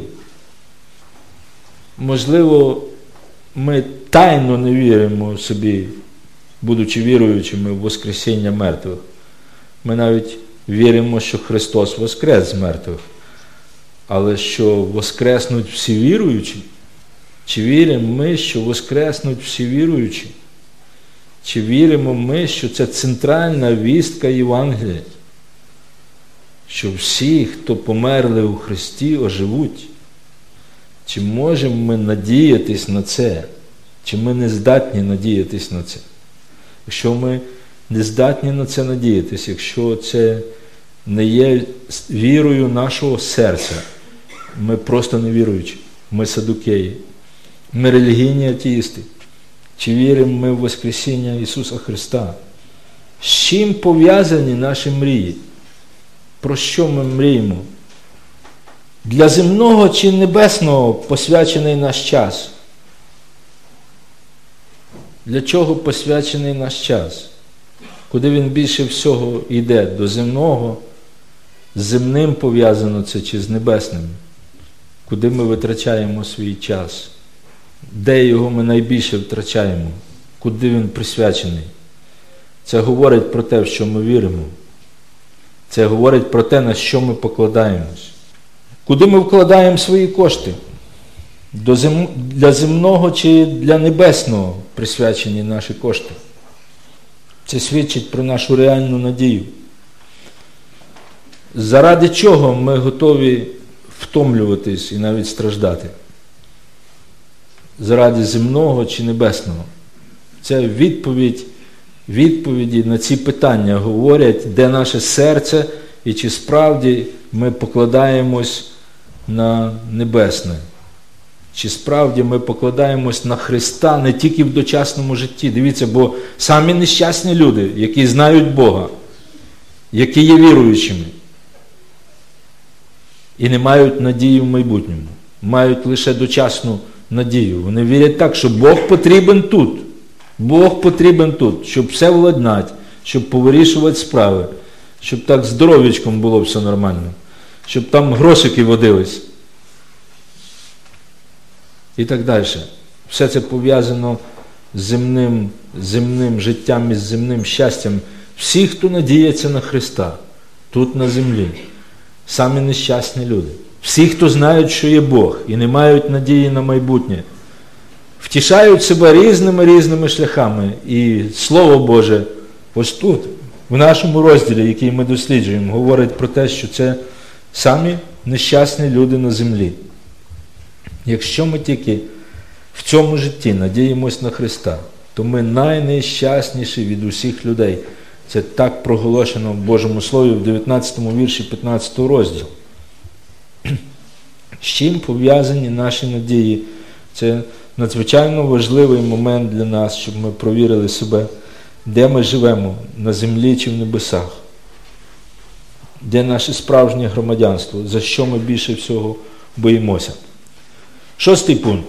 Можливо, ми тайно не віримо собі, будучи віруючими в Воскресіння мертвих. Ми навіть віримо, що Христос воскрес з мертвих. Але що воскреснуть всі віруючі? Чи віримо ми, що воскреснуть всі віруючі? Чи віримо ми, що це центральна вістка Євангелія? Що всі, хто померли у Христі, оживуть? Чи можемо ми надіятись на це? Чи ми не здатні надіятись на це? Якщо ми не здатні на це надіятись, якщо це не є вірою нашого серця, ми просто невіруючі, ми садукеї, ми релігійні атеїсти. Чи віримо ми в Воскресіння Ісуса Христа? З чим пов'язані наші мрії? Про що ми мріємо? Для земного чи небесного посвячений наш час? Для чого посвячений наш час? Куди він більше всього йде? До земного? З земним пов'язано це чи з небесним? Куди ми витрачаємо свій час? Де його ми найбільше втрачаємо? Куди він присвячений? Це говорить про те, в що ми віримо. Це говорить про те, на що ми покладаємось. Куди ми вкладаємо свої кошти? Для земного чи для небесного присвячені наші кошти? Це свідчить про нашу реальну надію. Заради чого ми готові втомлюватись і навіть страждати? Заради земного чи небесного? Це відповіді на ці питання говорять, де наше серце і чи справді ми покладаємось на небесне. Чи справді ми покладаємось на Христа не тільки в дочасному житті. Дивіться, бо самі нещасні люди, які знають Бога, які є віруючими, і не мають надії в майбутньому, мають лише дочасну надію. Вони вірять так, що Бог потрібен тут. Бог потрібен тут, щоб все владнати, щоб повирішувати справи, щоб так здоров'ячком було все нормально, щоб там грошики водились. І так далі. Все це пов'язано з земним життям і з земним щастям. Всі, хто надіється на Христа, тут на землі, самі нещасні люди. Всі, хто знають, що є Бог і не мають надії на майбутнє, втішають себе різними шляхами. І Слово Боже ось тут, в нашому розділі, який ми досліджуємо, говорить про те, що це самі нещасні люди на землі. Якщо ми тільки в цьому житті надіємось на Христа, то ми найнещасніші від усіх людей. Це так проголошено в Божому Слові в 19 вірші 15 розділу. З чим пов'язані наші надії? Це надзвичайно важливий момент для нас, щоб ми провірили себе, де ми живемо, на землі чи в небесах. Де наше справжнє громадянство, за що ми більше всього боїмося. 6-й пункт.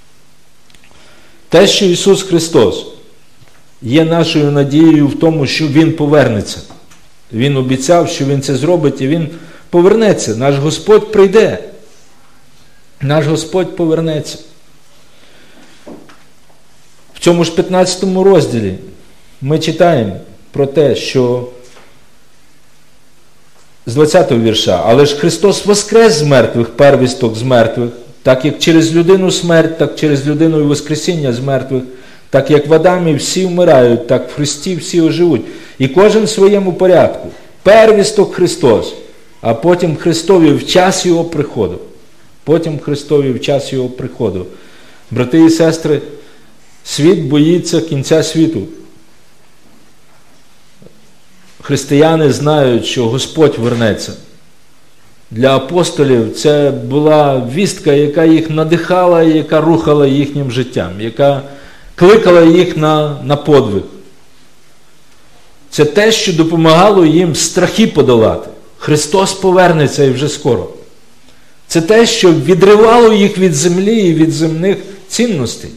Те, що Ісус Христос є нашою надією в тому, що Він повернеться. Він обіцяв, що Він це зробить, і Він повернеться. Наш Господь прийде. Наш Господь повернеться. В цьому ж 15 розділі ми читаємо про те, що з 20 вірша, але ж Христос воскрес з мертвих, первісток з мертвих, так як через людину смерть, так через людину і воскресіння з мертвих, так як в Адамі всі вмирають, так в Христі всі оживуть. І кожен в своєму порядку. Первісток Христос, а потім Христові в час Його приходу. Потім Христові в час Його приходу. Брати і сестри, світ боїться кінця світу. Християни знають, що Господь вернеться. Для апостолів це була вістка, яка їх надихала і яка рухала їхнім життям, яка кликала їх на подвиг. Це те, що допомагало їм страхи подолати. Христос повернеться і вже скоро. Це те, що відривало їх від землі і від земних цінностей.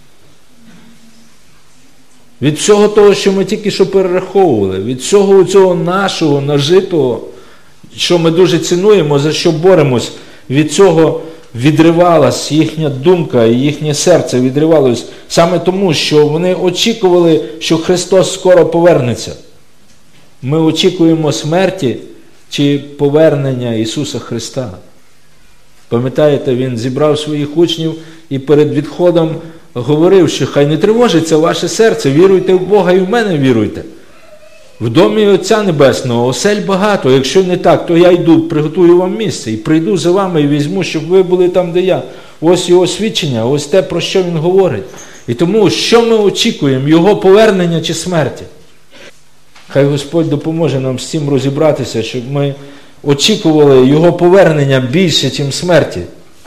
Від всього того, що ми тільки що перераховували, від всього цього нашого нажитого, що ми дуже цінуємо, за що боремось, від цього відривалась їхня думка і їхнє серце відривалось саме тому, що вони очікували, що Христос скоро повернеться. Ми очікуємо смерті чи повернення Ісуса Христа. Пам'ятаєте, Він зібрав своїх учнів і перед відходом говорив, що хай не тривожиться ваше серце, віруйте в Бога і в мене віруйте. В домі Отця Небесного осель багато, якщо не так, то я йду, приготую вам місце, і прийду за вами і візьму, щоб ви були там, де я. Ось його свідчення, ось те, про що він говорить. І тому, що ми очікуємо, його повернення чи смерті? Хай Господь допоможе нам з цим розібратися, щоб ми очікували його повернення більше, ніж смерті.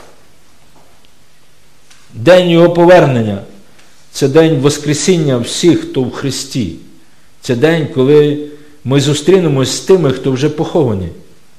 День його повернення – це день воскресіння всіх, хто в Христі. Це день, коли ми зустрінемось з тими, хто вже поховані.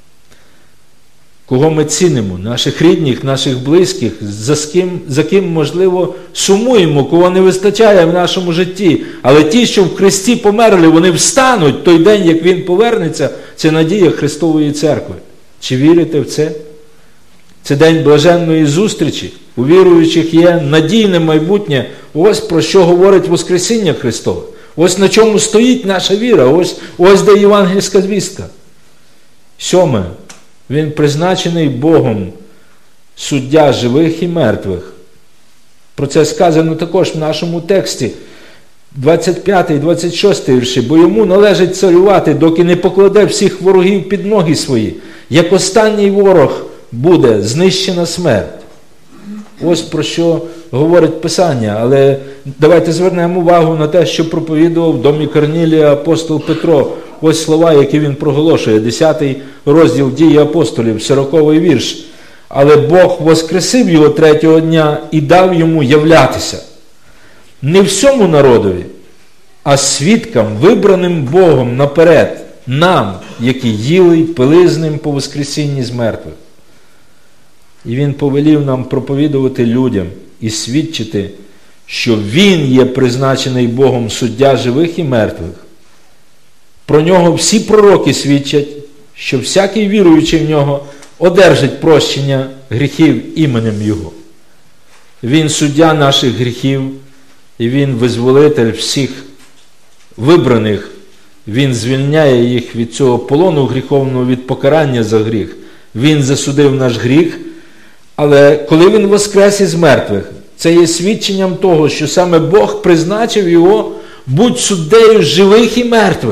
Кого ми цінимо, наших рідних, наших близьких, за ким, можливо, сумуємо, кого не вистачає в нашому житті. Але ті, що в Христі померли, вони встануть той день, як Він повернеться. Це надія Христової Церкви. Чи вірите в це? Це день блаженної зустрічі. У віруючих є надійне майбутнє. Ось про що говорить Воскресіння Христове. Ось на чому стоїть наша віра. Ось де євангельська звістка. 7. Він призначений Богом суддя живих і мертвих. Про це сказано також в нашому тексті. 25 і 26 вірші. Бо йому належить царювати, доки не покладе всіх ворогів під ноги свої. Як останній ворог буде знищена смерть. Ось про що говорить Писання. Але давайте звернемо увагу на те, що проповідував в домі Корнілія апостол Петро. Ось слова, які він проголошує. 10 розділ Дії апостолів, 40-й вірш. Але Бог воскресив його 3-го дня і дав йому являтися. Не всьому народові, а свідкам, вибраним Богом наперед, нам, які їли й пили з ним по воскресінні з мертвих. І він повелів нам проповідувати людям і свідчити, що він є призначений Богом суддя живих і мертвих. Про нього всі пророки свідчать, що всякий віруючий в нього одержить прощення гріхів іменем Його. Він суддя наших гріхів, і він визволитель всіх вибраних. Він звільняє їх від цього полону гріховного, від покарання за гріх. Він засудив наш гріх, але коли він воскрес із мертвих, це є свідченням того, що саме Бог призначив його бути суддею живих і мертвих.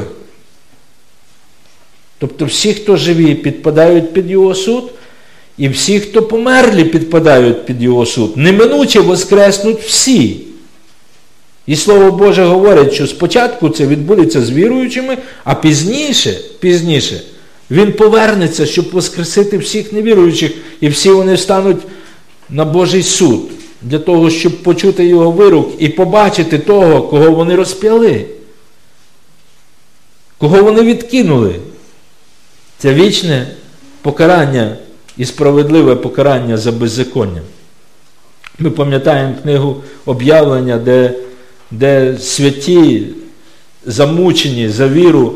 Тобто всі, хто живі, підпадають під його суд, і всі, хто померлі, підпадають під його суд. Неминуче воскреснуть всі. І Слово Боже говорить, що спочатку це відбудеться з віруючими, а пізніше він повернеться, щоб воскресити всіх невіруючих, і всі вони встануть на Божий суд, для того, щоб почути його вирок і побачити того, кого вони розп'яли, кого вони відкинули. Це вічне покарання і справедливе покарання за беззаконня. Ми пам'ятаємо книгу Об'явлення, де святі, замучені за віру,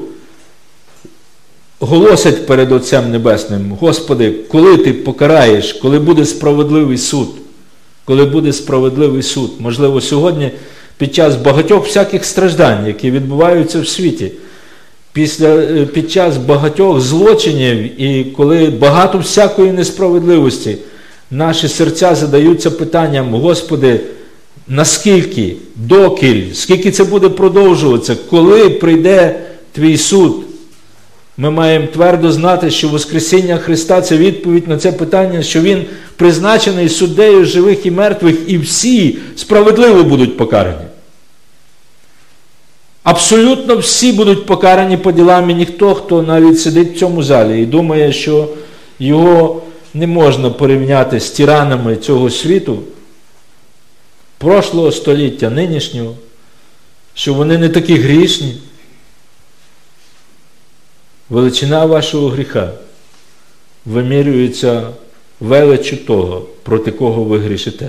голосять перед Отцем Небесним: Господи, коли Ти покараєш, коли буде справедливий суд? Коли буде справедливий суд? Можливо, сьогодні під час багатьох всяких страждань, які відбуваються в світі, під час багатьох злочинів і коли багато всякої несправедливості, наші серця задаються питанням: Господи, наскільки, докіль, скільки це буде продовжуватися, коли прийде Твій суд? Ми маємо твердо знати, що Воскресіння Христа – це відповідь на це питання, що Він призначений суддею живих і мертвих, і всі справедливо будуть покарані. Абсолютно всі будуть покарані по ділам, і ніхто, хто навіть сидить в цьому залі і думає, що його не можна порівняти з тиранами цього світу, прошлого століття, нинішнього, що вони не такі грішні. Величина вашого гріха вимірюється величчю того, проти кого ви грішите.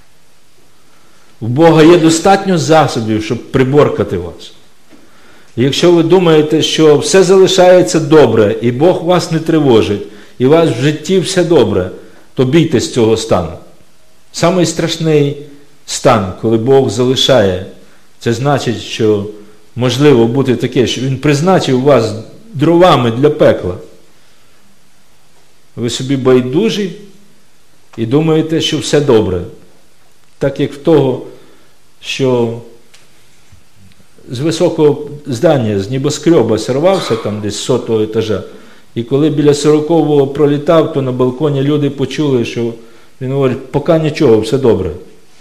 У Бога є достатньо засобів, щоб приборкати вас. І якщо ви думаєте, що все залишається добре, і Бог вас не тривожить, і у вас в житті все добре, то бійтесь цього стану. Самий страшний стан, коли Бог залишає, це значить, що можливо бути таке, що Він призначив вас дровами для пекла. Ви собі байдужі і думаєте, що все добре. Так як в того що з високого здання, з небоскреба сорвався там десь з 100-го етажа, і коли біля 40-го пролітав, то на балконі люди почули, що він говорить, поки нічого, все добре.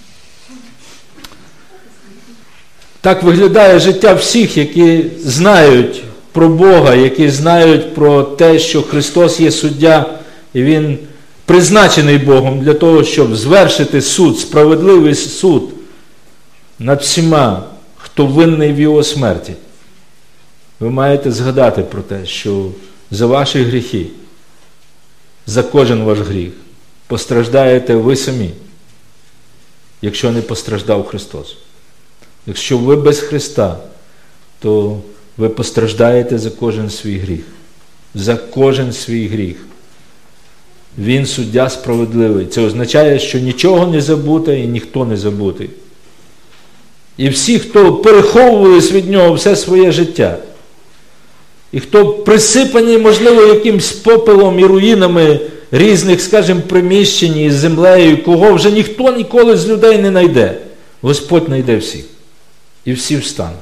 Так виглядає життя всіх, які знають про Бога, які знають про те, що Христос є суддя, і Він призначений Богом для того, щоб звершити суд, справедливий суд над всіма, хто винний в Його смерті. Ви маєте згадати про те, що за ваші гріхи, за кожен ваш гріх, постраждаєте ви самі, якщо не постраждав Христос. Якщо ви без Христа, то ви постраждаєте за кожен свій гріх. За кожен свій гріх. Він суддя справедливий. Це означає, що нічого не забуте і ніхто не забутий. І всі, хто переховувались від нього все своє життя, і хто присипані, можливо, якимсь попелом і руїнами різних, скажімо, приміщень із землею, кого вже ніхто ніколи з людей не знайде. Господь знайде всіх. І всі встануть.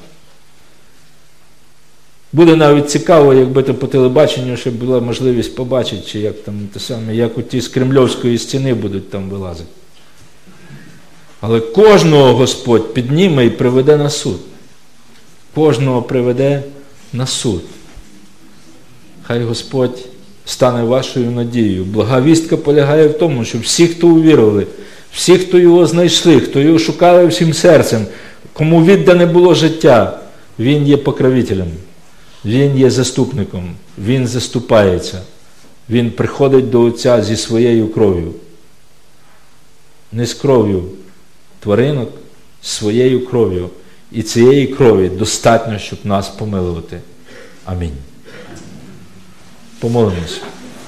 Буде навіть цікаво, якби то по телебаченню ще була можливість побачити, чи як там те саме, як у ті з Кремльовської стіни будуть там вилазити. Але кожного Господь підніме і приведе на суд. Кожного приведе на суд. Хай Господь стане вашою надією. Благовістка полягає в тому, що всі, хто увірували, всі, хто його знайшли, хто його шукали всім серцем, кому віддане було життя, він є покровителем, він є заступником, він заступається, він приходить до Отця зі своєю кров'ю. Не з кров'ю тваринок, своєю кров'ю. І цієї крові достатньо, щоб нас помилувати. Амінь. Помолимось.